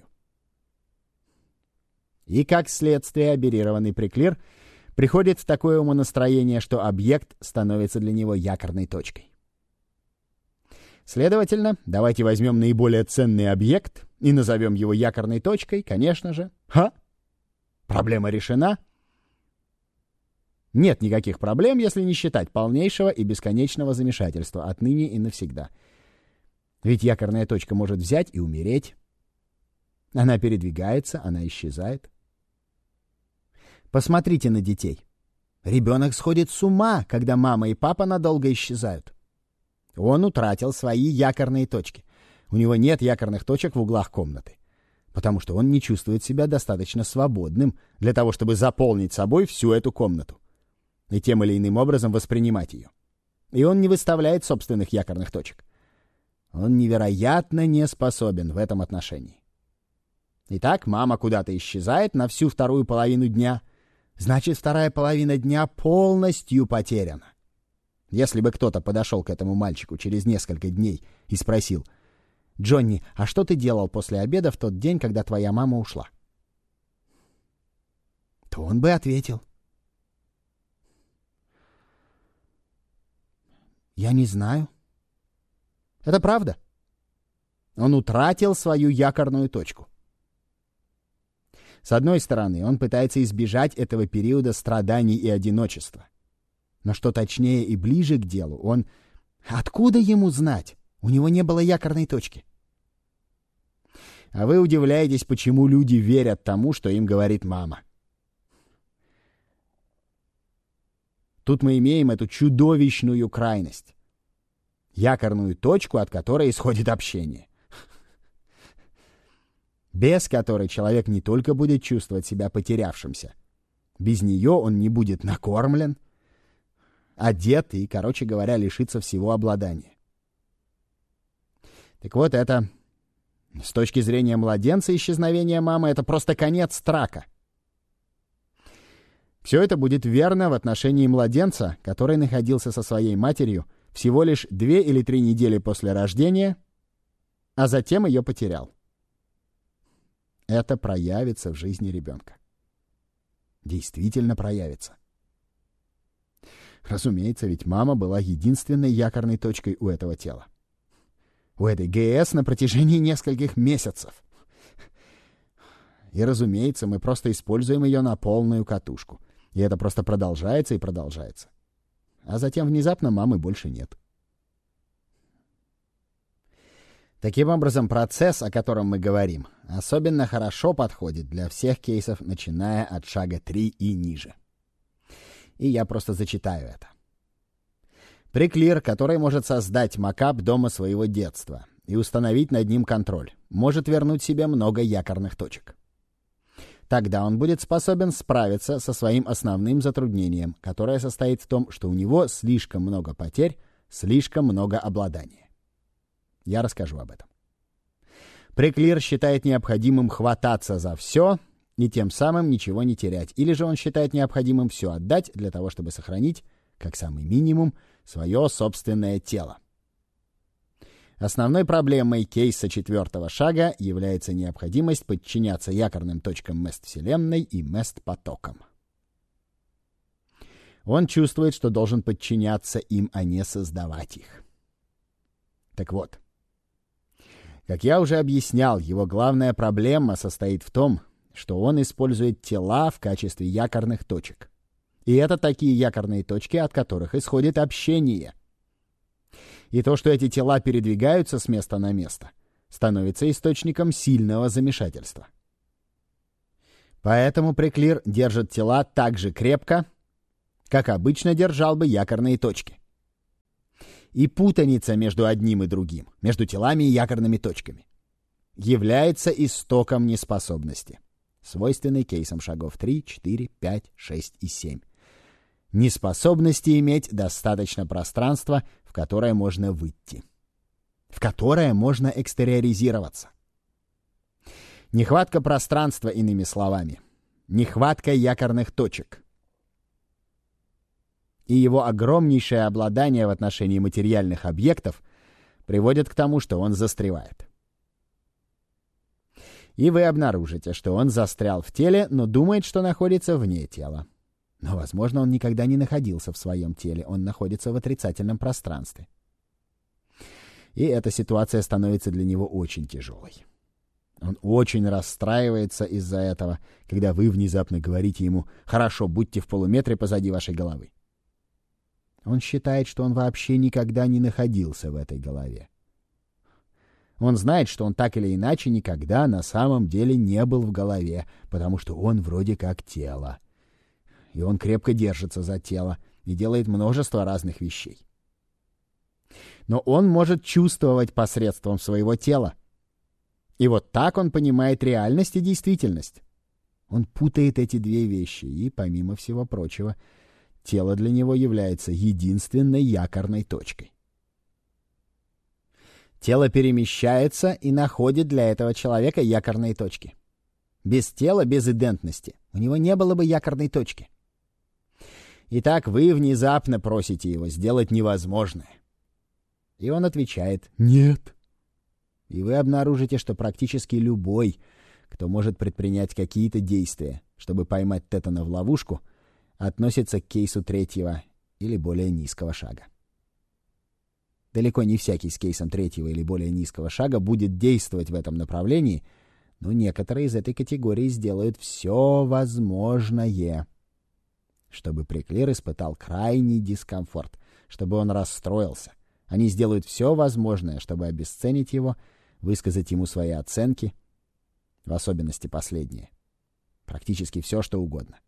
И как следствие, аберрированный приклир приходит в такое умонастроение, что объект становится для него якорной точкой. Следовательно, давайте возьмем наиболее ценный объект и назовем его якорной точкой, конечно же. Проблема решена. Нет никаких проблем, если не считать полнейшего и бесконечного замешательства отныне и навсегда. Ведь якорная точка может взять и умереть. Она передвигается, она исчезает. Посмотрите на детей. Ребенок сходит с ума, когда мама и папа надолго исчезают. Он утратил свои якорные точки. У него нет якорных точек в углах комнаты, потому что он не чувствует себя достаточно свободным для того, чтобы заполнить собой всю эту комнату и тем или иным образом воспринимать ее. И он не выставляет собственных якорных точек. Он невероятно не способен в этом отношении. Итак, мама куда-то исчезает на всю вторую половину дня. Значит, вторая половина дня полностью потеряна. Если бы кто-то подошел к этому мальчику через несколько дней и спросил: «Джонни, а что ты делал после обеда в тот день, когда твоя мама ушла?» то он бы ответил: «Я не знаю». Это правда. Он утратил свою якорную точку. С одной стороны, он пытается избежать этого периода страданий и одиночества. Но что точнее и ближе к делу, он... Откуда ему знать? У него не было якорной точки. А вы удивляетесь, почему люди верят тому, что им говорит мама. Тут мы имеем эту чудовищную крайность. Якорную точку, от которой исходит общение. Без которой человек не только будет чувствовать себя потерявшимся. Без нее он не будет накормлен, одет и, короче говоря, лишится всего обладания. Так вот, это, с точки зрения младенца, исчезновение мамы — это просто конец трака. Все это будет верно в отношении младенца, который находился со своей матерью всего лишь 2 или 3 недели после рождения, а затем ее потерял. Это проявится в жизни ребенка. Действительно проявится. Разумеется, ведь мама была единственной якорной точкой у этого тела. У этой ГС на протяжении нескольких месяцев. И, разумеется, мы просто используем ее на полную катушку. И это просто продолжается и продолжается. А затем внезапно мамы больше нет. Таким образом, процесс, о котором мы говорим, особенно хорошо подходит для всех кейсов, начиная от шага 3 и ниже. И я просто зачитаю это. Приклир, который может создать макап дома своего детства и установить над ним контроль, может вернуть себе много якорных точек. Тогда он будет способен справиться со своим основным затруднением, которое состоит в том, что у него слишком много потерь, слишком много обладания. Я расскажу об этом. Приклир считает необходимым хвататься за все и тем самым ничего не терять. Или же он считает необходимым все отдать для того, чтобы сохранить, как самый минимум, свое собственное тело. Основной проблемой кейса 4-го шага является необходимость подчиняться якорным точкам мест-вселенной и мест-потокам. Он чувствует, что должен подчиняться им, а не создавать их. Так вот, как я уже объяснял, его главная проблема состоит в том, что он использует тела в качестве якорных точек. И это такие якорные точки, от которых исходит общение. И то, что эти тела передвигаются с места на место, становится источником сильного замешательства. Поэтому приклир держит тела так же крепко, как обычно держал бы якорные точки. И путаница между одним и другим, между телами и якорными точками, является истоком неспособности, свойственной кейсам шагов 3, 4, 5, 6 и 7. Неспособности иметь достаточно пространства, в которое можно выйти, в которое можно экстериоризироваться. Нехватка пространства, иными словами, нехватка якорных точек. И его огромнейшее обладание в отношении материальных объектов приводит к тому, что он застревает. И вы обнаружите, что он застрял в теле, но думает, что находится вне тела. Но, возможно, он никогда не находился в своем теле, он находится в отрицательном пространстве. И эта ситуация становится для него очень тяжелой. Он очень расстраивается из-за этого, когда вы внезапно говорите ему: «Хорошо, будьте в полуметре позади вашей головы». Он считает, что он вообще никогда не находился в этой голове. Он знает, что он так или иначе никогда на самом деле не был в голове, потому что он вроде как тело. И он крепко держится за тело и делает множество разных вещей. но он может чувствовать посредством своего тела. И вот так он понимает реальность и действительность. Он путает эти две вещи, и, помимо всего прочего, тело для него является единственной якорной точкой. Тело перемещается и находит для этого человека якорные точки. Без тела, без идентности, у него не было бы якорной точки. Итак, вы внезапно просите его сделать невозможное. И он отвечает «нет». И вы обнаружите, что практически любой, кто может предпринять какие-то действия, чтобы поймать Тетана в ловушку, относится к кейсу третьего или более низкого шага. Далеко не всякий с кейсом третьего или более низкого шага будет действовать в этом направлении, но некоторые из этой категории сделают все возможное, чтобы Приклир испытал крайний дискомфорт, чтобы он расстроился. Они сделают все возможное, чтобы обесценить его, высказать ему свои оценки, в особенности последние. Практически все, что угодно.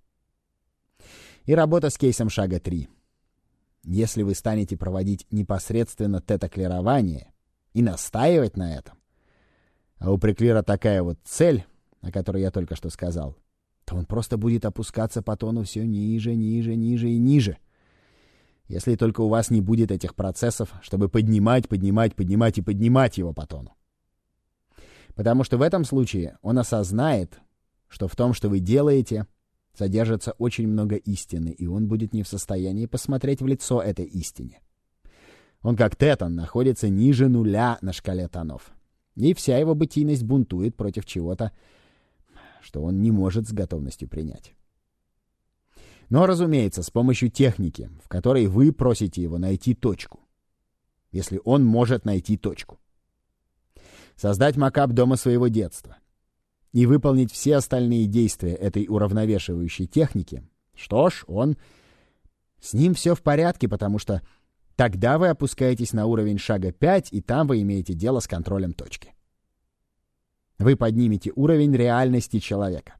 И работа с кейсом шага 3. Если вы станете проводить непосредственно тета-клирование и настаивать на этом, а у Приклира такая вот цель, о которой я только что сказал, то он просто будет опускаться по тону все ниже, ниже, ниже и ниже. Если только у вас не будет этих процессов, чтобы поднимать его по тону. Потому что в этом случае он осознает, что в том, что вы делаете, содержится очень много истины, и он будет не в состоянии посмотреть в лицо этой истине. Он, как Тетан, находится ниже нуля на шкале тонов. И вся его бытийность бунтует против чего-то, что он не может с готовностью принять. Но, разумеется, с помощью техники, в которой вы просите его найти точку. Если он может найти точку. Создать макап дома своего детства. И выполнить все остальные действия этой уравновешивающей техники, что ж, с ним все в порядке, потому что тогда вы опускаетесь на уровень шага 5, и там вы имеете дело с контролем точки. Вы поднимете уровень реальности человека.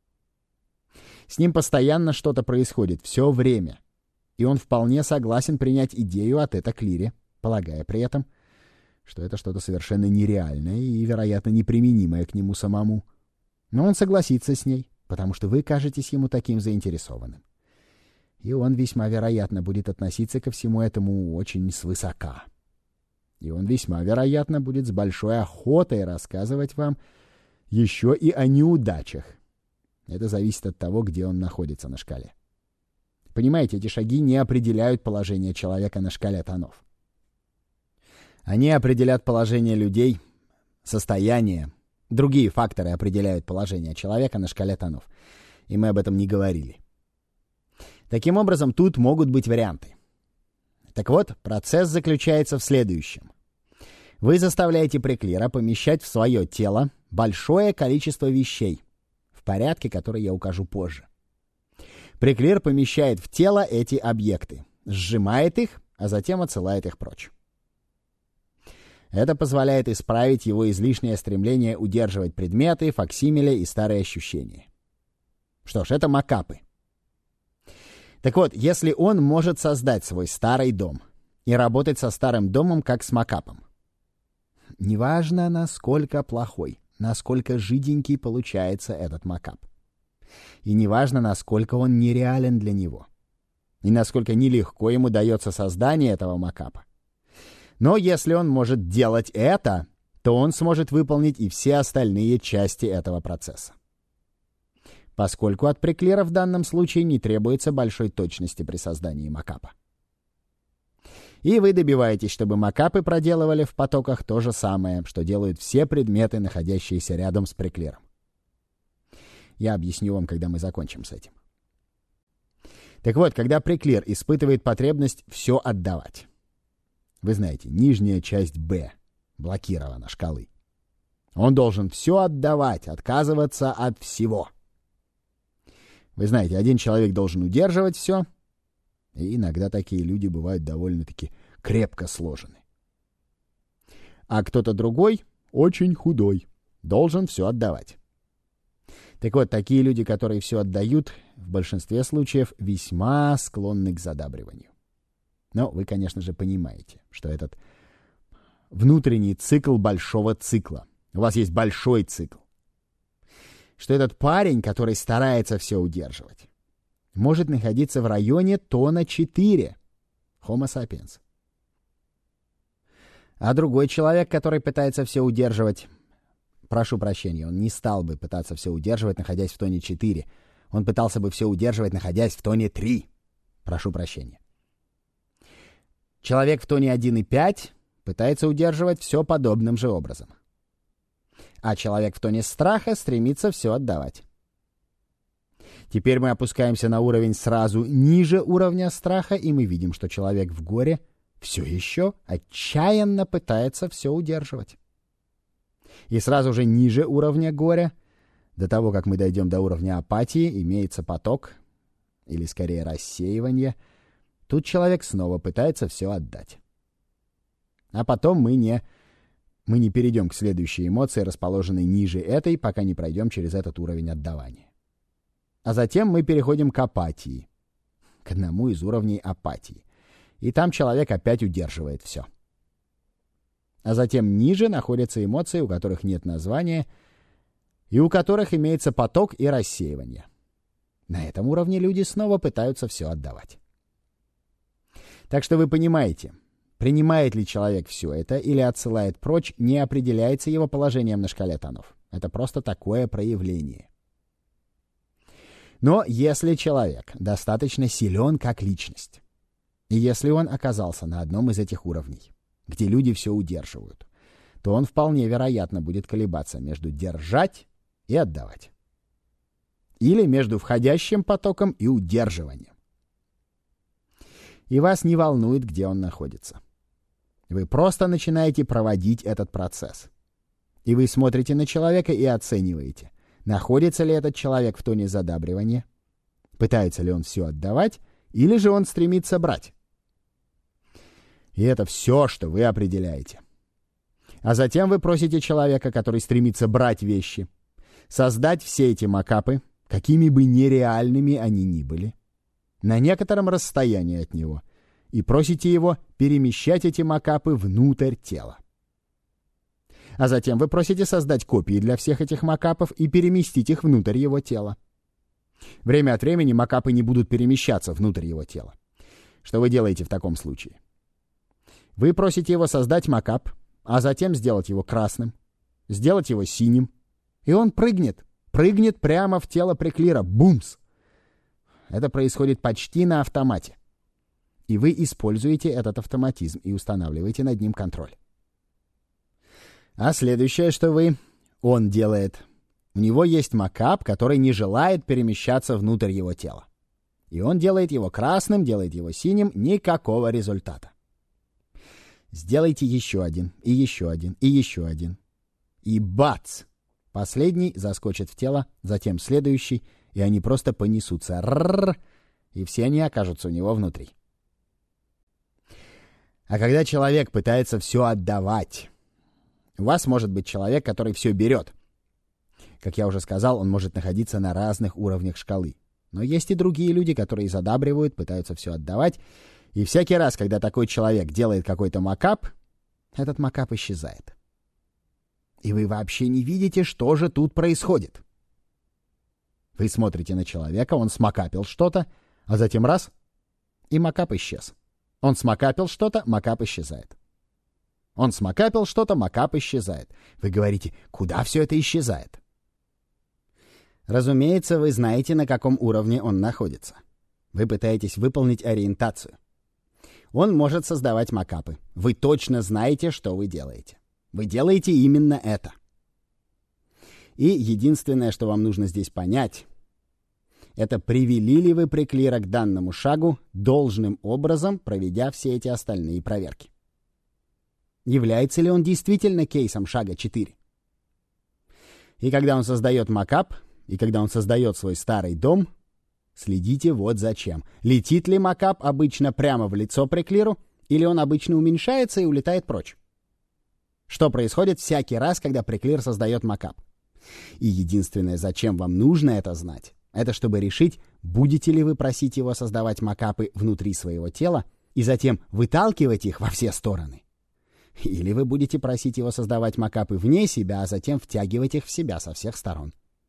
С ним постоянно что-то происходит, все время. И он вполне согласен принять идею о тета-клире, полагая при этом, что это что-то совершенно нереальное и, вероятно, неприменимое к нему самому. Но он согласится с ней, потому что вы кажетесь ему таким заинтересованным. И он весьма вероятно будет относиться ко всему этому очень свысока. И он весьма вероятно будет с большой охотой рассказывать вам еще и о неудачах. Это зависит от того, где он находится на шкале. Понимаете, эти шаги не определяют положение человека на шкале тонов. Они определят положение людей, состояние. Другие факторы определяют положение человека на шкале тонов. И мы об этом не говорили. Таким образом, тут могут быть варианты. Так вот, процесс заключается в следующем. Вы заставляете Приклира помещать в свое тело большое количество вещей, в порядке, который я укажу позже. Приклир помещает в тело эти объекты, сжимает их, а затем отсылает их прочь. Это позволяет исправить его излишнее стремление удерживать предметы, факсимиле и старые ощущения. Что ж, это макапы. Так вот, если он может создать свой старый дом и работать со старым домом как с макапом, неважно, насколько плохой, насколько жиденький получается этот макап, и неважно, насколько он нереален для него, и насколько нелегко ему дается создание этого макапа, но если он может делать это, то он сможет выполнить и все остальные части этого процесса. Поскольку от Приклира в данном случае не требуется большой точности при создании макапа. И вы добиваетесь, чтобы макапы проделывали в потоках то же самое, что делают все предметы, находящиеся рядом с Приклиром. Я объясню вам, когда мы закончим с этим. Так вот, когда Приклир испытывает потребность все отдавать. Вы знаете, нижняя часть Б блокирована шкалы. Он должен все отдавать, отказываться от всего. Вы знаете, один человек должен удерживать все, и иногда такие люди бывают довольно-таки крепко сложены. А кто-то другой, очень худой, должен все отдавать. Так вот, такие люди, которые все отдают, в большинстве случаев весьма склонны к задабриванию. Но вы, конечно же, понимаете, что этот внутренний цикл большого цикла. У вас есть большой цикл. Что этот парень, который старается все удерживать, может находиться в районе тонна 4 Homo sapiens. А другой человек, который пытается все удерживать, прошу прощения, он не стал бы пытаться все удерживать, находясь в тоне 4. Он пытался бы все удерживать, находясь в тоне 3. Прошу прощения. Человек в тоне 1,5 пытается удерживать все подобным же образом. А человек в тоне страха стремится все отдавать. Теперь мы опускаемся на уровень сразу ниже уровня страха, и мы видим, что человек в горе все еще отчаянно пытается все удерживать. И сразу же ниже уровня горя, до того, как мы дойдем до уровня апатии, имеется поток, или скорее рассеивание. Тут человек снова пытается все отдать. А потом мы не перейдем к следующей эмоции, расположенной ниже этой, пока не пройдем через этот уровень отдавания. А затем мы переходим к апатии, к одному из уровней апатии. И там человек опять удерживает все. А затем ниже находятся эмоции, у которых нет названия, и у которых имеется поток и рассеивание. На этом уровне люди снова пытаются все отдавать. Так что вы понимаете, принимает ли человек все это или отсылает прочь, не определяется его положением на шкале тонов. Это просто такое проявление. Но если человек достаточно силен как личность, и если он оказался на одном из этих уровней, где люди все удерживают, то он вполне вероятно будет колебаться между держать и отдавать. Или между входящим потоком и удерживанием. И вас не волнует, где он находится. Вы просто начинаете проводить этот процесс. И вы смотрите на человека и оцениваете, находится ли этот человек в тоне задабривания, пытается ли он все отдавать, или же он стремится брать. И это все, что вы определяете. А затем вы просите человека, который стремится брать вещи, создать все эти макапы, какими бы нереальными они ни были, на некотором расстоянии от него, и просите его перемещать эти макапы внутрь тела. А затем вы просите создать копии для всех этих макапов и переместить их внутрь его тела. Время от времени макапы не будут перемещаться внутрь его тела. Что вы делаете в таком случае? Вы просите его создать макап, а затем сделать его красным, сделать его синим, и он прыгнет прямо в тело приклира. Бумс! Это происходит почти на автомате. И вы используете этот автоматизм и устанавливаете над ним контроль. А следующее, что он делает. У него есть макап, который не желает перемещаться внутрь его тела. И он делает его красным, делает его синим, никакого результата. Сделайте еще один, и еще один, и еще один. И бац! Последний заскочит в тело, затем следующий, и они просто понесутся. Рррр, и все они окажутся у него внутри. А когда человек пытается все отдавать, у вас может быть человек, который все берет. Как я уже сказал, он может находиться на разных уровнях шкалы. Но есть и другие люди, которые задабривают, пытаются все отдавать. И всякий раз, когда такой человек делает какой-то макап, этот макап исчезает. И вы вообще не видите, что же тут происходит. Вы смотрите на человека, он смакапил что-то, а затем раз — и макап исчез. Он смакапил что-то, макап исчезает. Он смакапил что-то, макап исчезает. Вы говорите, куда все это исчезает? Разумеется, вы знаете, на каком уровне он находится. Вы пытаетесь выполнить ориентацию. Он может создавать макапы. Вы точно знаете, что вы делаете. Вы делаете именно это. И единственное, что вам нужно здесь понять, это привели ли вы приклира к данному шагу должным образом, проведя все эти остальные проверки. Является ли он действительно кейсом шага 4? И когда он создает макап, и когда он создает свой старый дом, следите вот зачем. Летит ли макап обычно прямо в лицо приклиру, или он обычно уменьшается и улетает прочь? Что происходит всякий раз, когда приклир создает макап? И единственное, зачем вам нужно это знать, это чтобы решить, будете ли вы просить его создавать макапы внутри своего тела и затем выталкивать их во все стороны. Или вы будете просить его создавать макапы вне себя, а затем втягивать их в себя со всех сторон.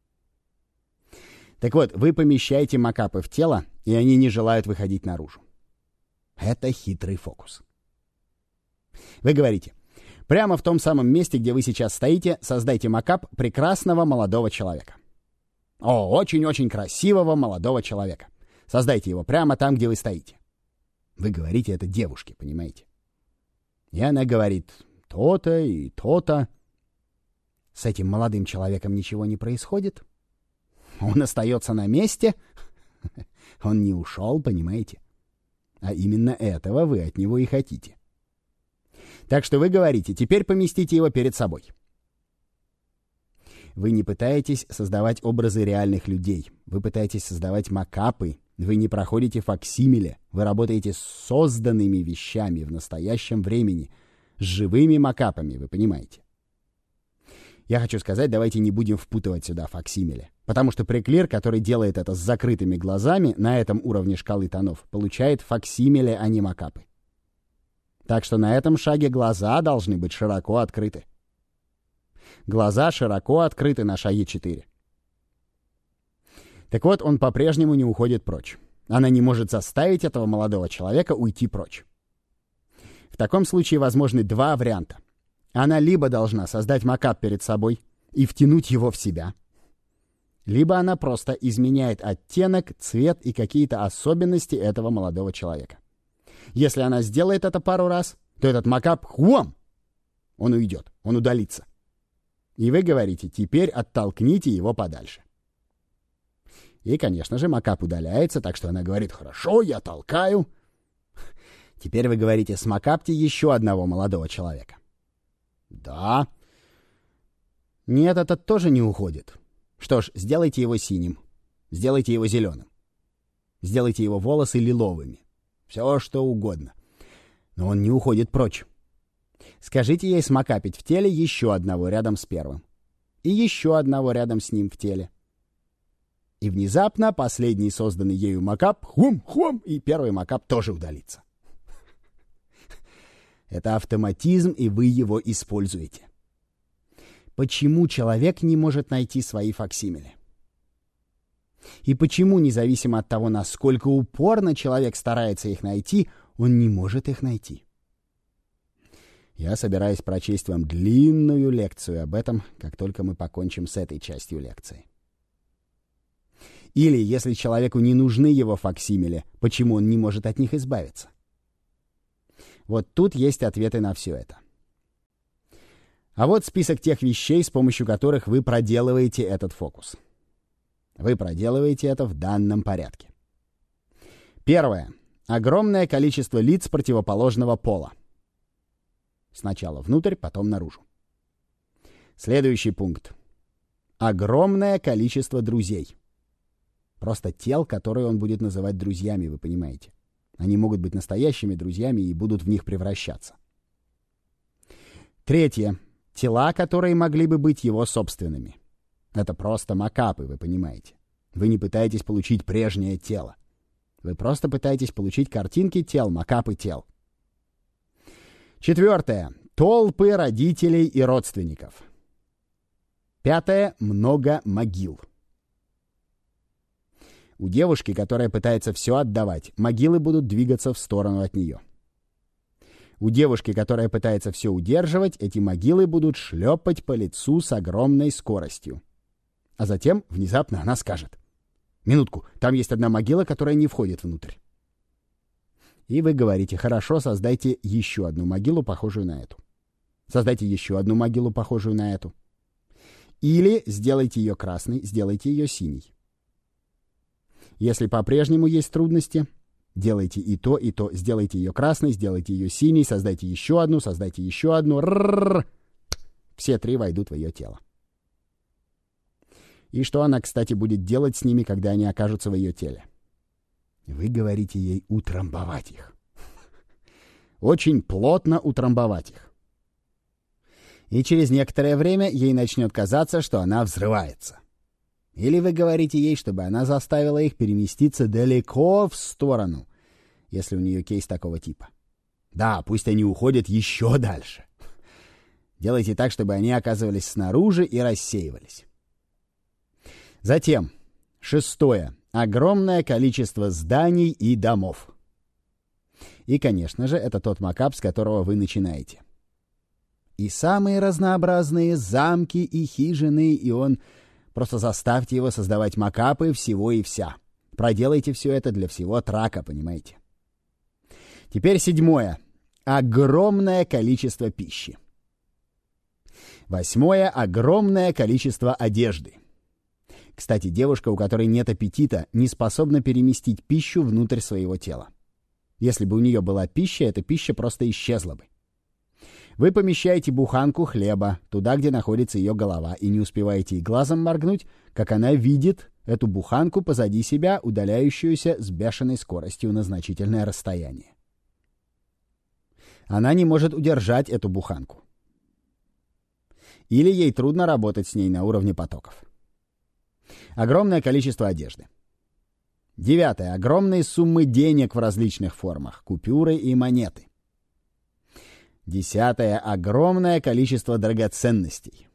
Так вот, вы помещаете макапы в тело, и они не желают выходить наружу. Это хитрый фокус. Вы говорите: прямо в том самом месте, где вы сейчас стоите, создайте макап прекрасного молодого человека. О, очень-очень красивого молодого человека. Создайте его прямо там, где вы стоите. Вы говорите это девушке, понимаете? И она говорит: то-то и то-то. С этим молодым человеком ничего не происходит. Он остается на месте. Он не ушел, понимаете? А именно этого вы от него и хотите. Так что вы говорите: теперь поместите его перед собой. Вы не пытаетесь создавать образы реальных людей. Вы пытаетесь создавать макапы. Вы не проходите факсимиле. Вы работаете с созданными вещами в настоящем времени. С живыми макапами, вы понимаете? Я хочу сказать, давайте не будем впутывать сюда факсимиле. Потому что Преклир, который делает это с закрытыми глазами, на этом уровне шкалы тонов, получает факсимиле, а не макапы. Так что на этом шаге глаза должны быть широко открыты. Глаза широко открыты на шаге 4. Так вот, он по-прежнему не уходит прочь. Она не может заставить этого молодого человека уйти прочь. В таком случае возможны два варианта. Она либо должна создать макап перед собой и втянуть его в себя, либо она просто изменяет оттенок, цвет и какие-то особенности этого молодого человека. Если она сделает это пару раз, то этот макап, хуам, он уйдет, он удалится. И вы говорите: теперь оттолкните его подальше. И, конечно же, макап удаляется, так что она говорит: хорошо, я толкаю. Теперь вы говорите: смакапьте еще одного молодого человека. Да. Нет, этот тоже не уходит. Что ж, сделайте его синим. Сделайте его зеленым. Сделайте его волосы лиловыми. Все, что угодно. Но он не уходит прочь. Скажите ей смакапить в теле еще одного рядом с первым. И еще одного рядом с ним в теле. И внезапно последний созданный ею макап, хум-хум, и первый макап тоже удалится. Это автоматизм, и вы его используете. Почему человек не может найти свои факсимили? И почему, независимо от того, насколько упорно человек старается их найти, он не может их найти? Я собираюсь прочесть вам длинную лекцию об этом, как только мы покончим с этой частью лекции. Или, если человеку не нужны его факсимили, почему он не может от них избавиться? Вот тут есть ответы на все это. А вот список тех вещей, с помощью которых вы проделываете этот фокус. Вы проделываете это в данном порядке. Первое. Огромное количество лиц противоположного пола. Сначала внутрь, потом наружу. Следующий пункт. Огромное количество друзей. Просто тел, которые он будет называть друзьями, вы понимаете. Они могут быть настоящими друзьями и будут в них превращаться. Третье. Тела, которые могли бы быть его собственными. Это просто макапы, вы понимаете. Вы не пытаетесь получить прежнее тело. Вы просто пытаетесь получить картинки тел, макапы тел. Четвертое. Толпы родителей и родственников. Пятое. Много могил. У девушки, которая пытается все отдавать, могилы будут двигаться в сторону от нее. У девушки, которая пытается все удерживать, эти могилы будут шлепать по лицу с огромной скоростью. А затем внезапно она скажет: «Минутку, там есть одна могила, которая не входит внутрь». И вы говорите: «Хорошо, создайте еще одну могилу, похожую на эту. Создайте еще одну могилу, похожую на эту. Или сделайте ее красной, сделайте ее синей. Если по-прежнему есть трудности, делайте и то, и то. Сделайте ее красной, сделайте ее синей, создайте еще одну, создайте еще одну. Р-р-р-р. Все три войдут в ее тело. И что она, кстати, будет делать с ними, когда они окажутся в ее теле? Вы говорите ей утрамбовать их. Очень плотно утрамбовать их. И через некоторое время ей начнет казаться, что она взрывается. Или вы говорите ей, чтобы она заставила их переместиться далеко в сторону, если у нее кейс такого типа. Да, пусть они уходят еще дальше. Делайте так, чтобы они оказывались снаружи и рассеивались. Затем, 6. Огромное количество зданий и домов. И, конечно же, это тот макап, с которого вы начинаете. И самые разнообразные замки и хижины, и он... Просто заставьте его создавать макапы всего и вся. Проделайте все это для всего трака, понимаете? Теперь 7. Огромное количество пищи. 8. Огромное количество одежды. Кстати, девушка, у которой нет аппетита, не способна переместить пищу внутрь своего тела. Если бы у нее была пища, эта пища просто исчезла бы. Вы помещаете буханку хлеба туда, где находится ее голова, и не успеваете и глазом моргнуть, как она видит эту буханку позади себя, удаляющуюся с бешеной скоростью на значительное расстояние. Она не может удержать эту буханку. Или ей трудно работать с ней на уровне потоков. Огромное количество одежды. 9. Огромные суммы денег в различных формах, купюры и монеты. 10. Огромное количество драгоценностей.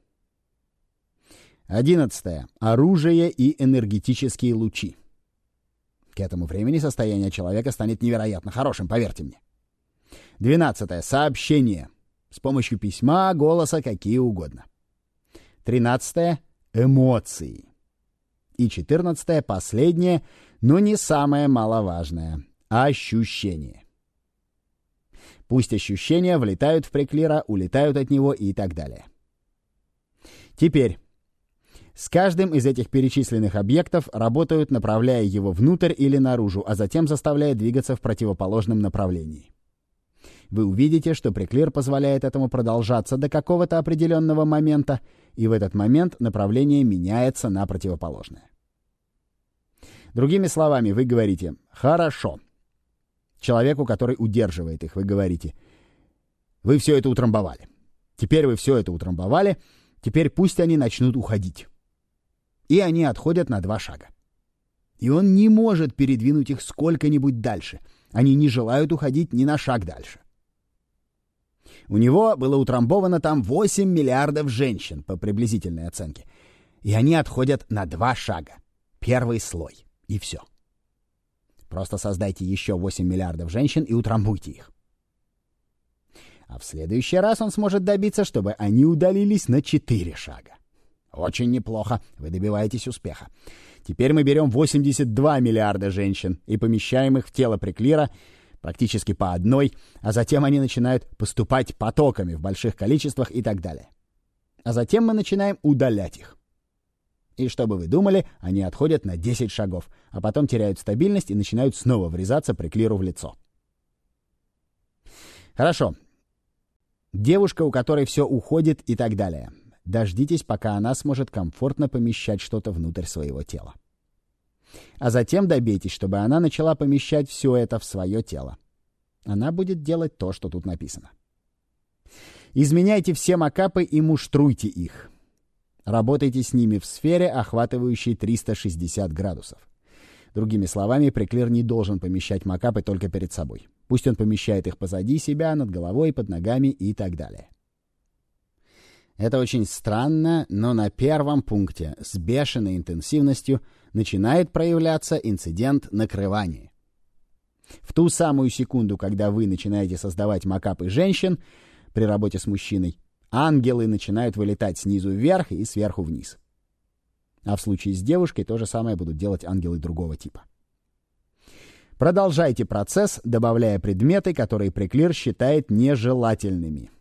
11. Оружие и энергетические лучи. К этому времени состояние человека станет невероятно хорошим, поверьте мне. 12. Сообщение. С помощью письма, голоса, какие угодно. 13. Эмоции. И 14. Последнее, но не самое маловажное. Ощущение. Пусть ощущения влетают в преклира, улетают от него и так далее. Теперь, с каждым из этих перечисленных объектов работают, направляя его внутрь или наружу, а затем заставляя двигаться в противоположном направлении. Вы увидите, что преклир позволяет этому продолжаться до какого-то определенного момента, и в этот момент направление меняется на противоположное. Другими словами, вы говорите «хорошо». Человеку, который удерживает их, вы говорите: вы все это утрамбовали. Теперь вы все это утрамбовали, теперь пусть они начнут уходить. И они отходят на 2 шага. И он не может передвинуть их сколько-нибудь дальше. Они не желают уходить ни на шаг дальше. У него было утрамбовано там 8 миллиардов женщин, по приблизительной оценке. И они отходят на 2 шага. Первый слой. И все. Просто создайте еще 8 миллиардов женщин и утрамбуйте их. А в следующий раз он сможет добиться, чтобы они удалились на 4 шага. Очень неплохо, вы добиваетесь успеха. Теперь мы берем 82 миллиарда женщин и помещаем их в тело преклира практически по одной, а затем они начинают поступать потоками в больших количествах и так далее. А затем мы начинаем удалять их. И что бы вы думали, они отходят на 10 шагов, а потом теряют стабильность и начинают снова врезаться преклиру в лицо. Хорошо. Девушка, у которой все уходит и так далее. Дождитесь, пока она сможет комфортно помещать что-то внутрь своего тела. А затем добейтесь, чтобы она начала помещать все это в свое тело. Она будет делать то, что тут написано. Изменяйте все макапы и муштруйте их. Работайте с ними в сфере, охватывающей 360 градусов. Другими словами, преклир не должен помещать макапы только перед собой. Пусть он помещает их позади себя, над головой, под ногами и так далее. Это очень странно, но на первом пункте с бешеной интенсивностью начинает проявляться инцидент накрывания. В ту самую секунду, когда вы начинаете создавать макапы женщин при работе с мужчиной, ангелы начинают вылетать снизу вверх и сверху вниз. А в случае с девушкой то же самое будут делать ангелы другого типа. Продолжайте процесс, добавляя предметы, которые преклир считает нежелательными.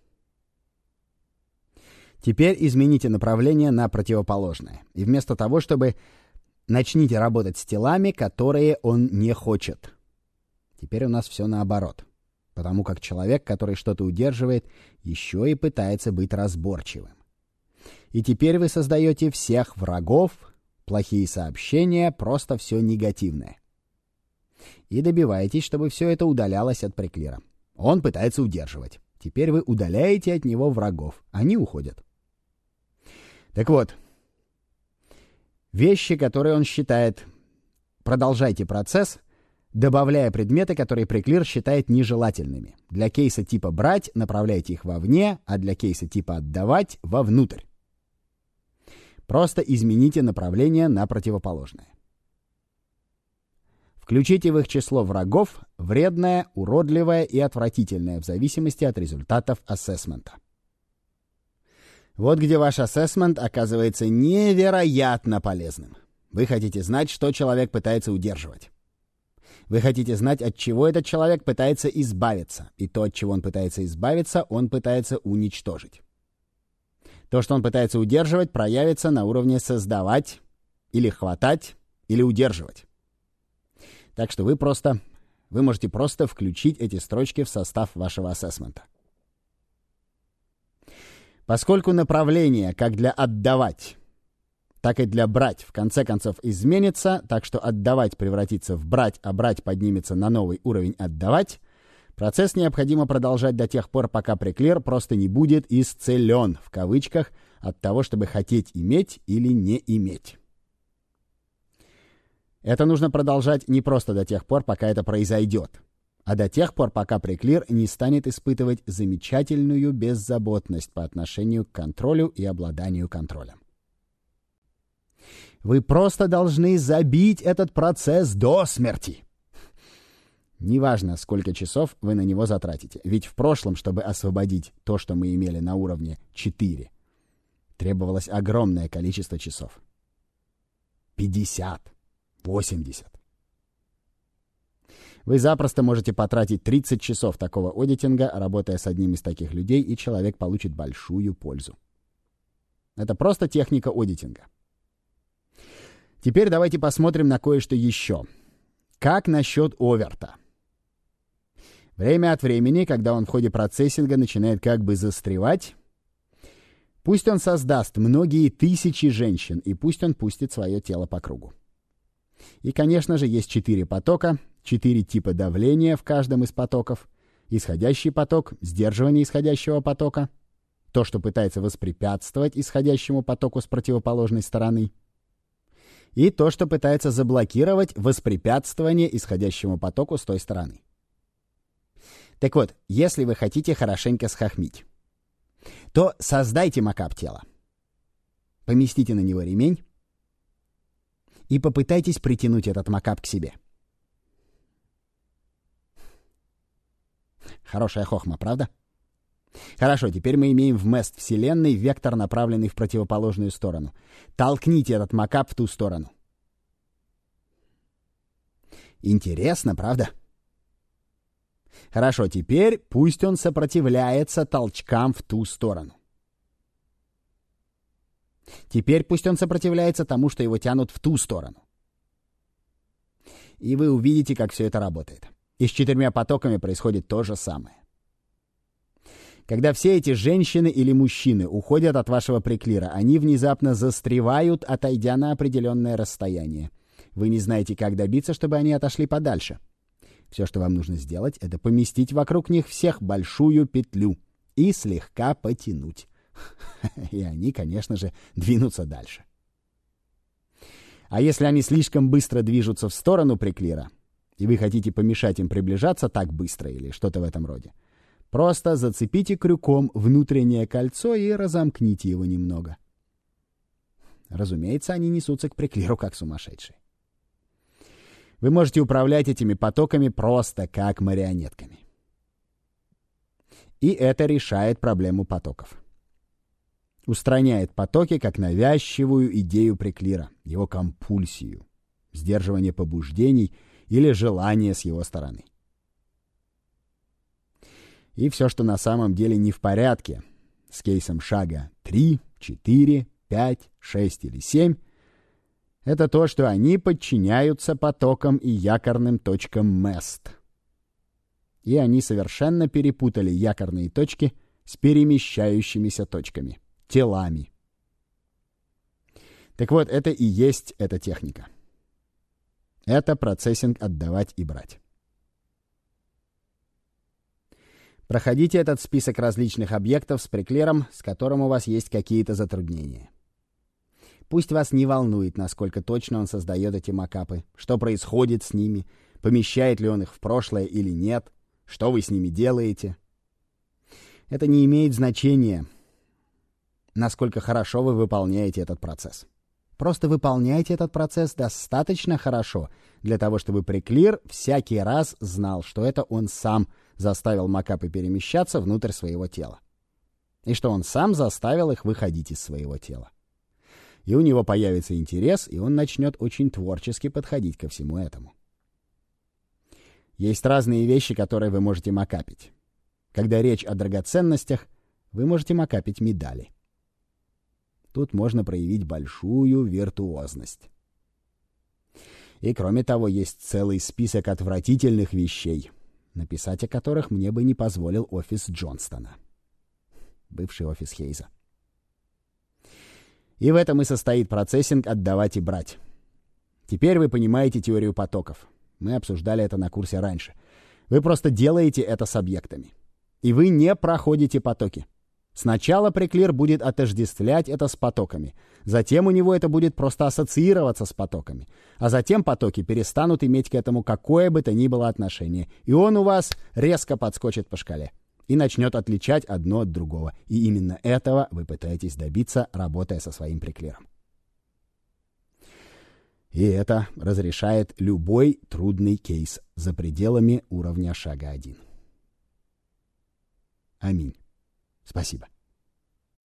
Теперь измените направление на противоположное. И вместо того, чтобы начните работать с телами, которые он не хочет. Теперь у нас все наоборот. Потому как человек, который что-то удерживает, еще и пытается быть разборчивым. И теперь вы создаете всех врагов, плохие сообщения, просто все негативное. И добиваетесь, чтобы все это удалялось от преклира. Он пытается удерживать. Теперь вы удаляете от него врагов. Они уходят. Так вот, вещи, которые он считает, продолжайте процесс, добавляя предметы, которые Preklr считает нежелательными. Для кейса типа «брать» направляйте их вовне, а для кейса типа «отдавать» — вовнутрь. Просто измените направление на противоположное. Включите в их число врагов вредное, уродливое и отвратительное в зависимости от результатов ассессмента. Вот где ваш ассессмент оказывается невероятно полезным. Вы хотите знать, что человек пытается удерживать. Вы хотите знать, от чего этот человек пытается избавиться. И то, от чего он пытается избавиться, он пытается уничтожить. То, что он пытается удерживать, проявится на уровне создавать, или хватать, или удерживать. Так что вы можете просто включить эти строчки в состав вашего ассессмента. Поскольку направление как для «отдавать», так и для «брать» в конце концов изменится, так что «отдавать» превратится в «брать», а «брать» поднимется на новый уровень «отдавать», процесс необходимо продолжать до тех пор, пока Preklr просто не будет «исцелен» в кавычках от того, чтобы хотеть иметь или не иметь. Это нужно продолжать не просто до тех пор, пока это произойдет, а до тех пор, пока Preklr не станет испытывать замечательную беззаботность по отношению к контролю и обладанию контролем. Вы просто должны забить этот процесс до смерти. Неважно, сколько часов вы на него затратите, ведь в прошлом, чтобы освободить то, что мы имели на уровне 4, требовалось огромное количество часов. 50. 80. Вы запросто можете потратить 30 часов такого одитинга, работая с одним из таких людей, и человек получит большую пользу. Это просто техника одитинга. Теперь давайте посмотрим на кое-что еще. Как насчет оверта? Время от времени, когда он в ходе процессинга начинает как бы застревать, пусть он создаст многие тысячи женщин, и пусть он пустит свое тело по кругу. И, конечно же, есть 4 потока, 4 типа давления в каждом из потоков. Исходящий поток, сдерживание исходящего потока, то, что пытается воспрепятствовать исходящему потоку с противоположной стороны, и то, что пытается заблокировать воспрепятствование исходящему потоку с той стороны. Так вот, если вы хотите хорошенько схохмить, то создайте макап тела. Поместите на него ремень и попытайтесь притянуть этот макап к себе. Хорошая хохма, правда? Хорошо, теперь мы имеем в мест Вселенной вектор, направленный в противоположную сторону. Толкните этот макап в ту сторону. Интересно, правда? Хорошо, теперь пусть он сопротивляется толчкам в ту сторону. Теперь пусть он сопротивляется тому, что его тянут в ту сторону. И вы увидите, как все это работает. И с 4 потоками происходит то же самое. Когда все эти женщины или мужчины уходят от вашего Preklr, они внезапно застревают, отойдя на определенное расстояние. Вы не знаете, как добиться, чтобы они отошли подальше. Все, что вам нужно сделать, это поместить вокруг них всех большую петлю и слегка потянуть. И они, конечно же, двинутся дальше. А если они слишком быстро движутся в сторону Preklr, и вы хотите помешать им приближаться так быстро или что-то в этом роде, просто зацепите крюком внутреннее кольцо и разомкните его немного. Разумеется, они несутся к Preklr как сумасшедшие. Вы можете управлять этими потоками просто как марионетками. И это решает проблему потоков. Устраняет потоки как навязчивую идею Preklr, его компульсию, сдерживание побуждений или желания с его стороны. И все, что на самом деле не в порядке, с кейсом шага 3, 4, 5, 6 или 7, это то, что они подчиняются потокам и якорным точкам мест. И они совершенно перепутали якорные точки с перемещающимися точками, телами. Так вот, это и есть эта техника. Это процессинг отдавать и брать. Проходите этот список различных объектов с Preklr, с которым у вас есть какие-то затруднения. Пусть вас не волнует, насколько точно он создает эти макапы, что происходит с ними. помещает ли он их в прошлое или нет, что вы с ними делаете. Это не имеет значения, насколько хорошо вы выполняете этот процесс. Просто выполняйте этот процесс достаточно хорошо для того, чтобы Приклир всякий раз знал, что это он сам заставил макапы перемещаться внутрь своего тела. И что он сам заставил их выходить из своего тела. И у него появится интерес, и он начнет очень творчески подходить ко всему этому. Есть разные вещи, которые вы можете макапить. Когда речь о драгоценностях, вы можете макапить медали. Тут можно проявить большую виртуозность. И кроме того, есть целый список отвратительных вещей, написать о которых мне бы не позволил офис Джонстона. Бывший офис Хейза. И в этом и состоит процессинг «отдавать и брать». Теперь вы понимаете теорию потоков. Мы обсуждали это на курсе раньше. Вы просто делаете это с объектами. И вы не проходите потоки. Сначала Приклир будет отождествлять это с потоками. Затем у него это будет просто ассоциироваться с потоками. А затем потоки перестанут иметь к этому какое бы то ни было отношение. И он у вас резко подскочит по шкале. И начнет отличать одно от другого. И именно этого вы пытаетесь добиться, работая со своим Приклиром. И это разрешает любой трудный кейс за пределами уровня шага 1. Аминь. Спасибо.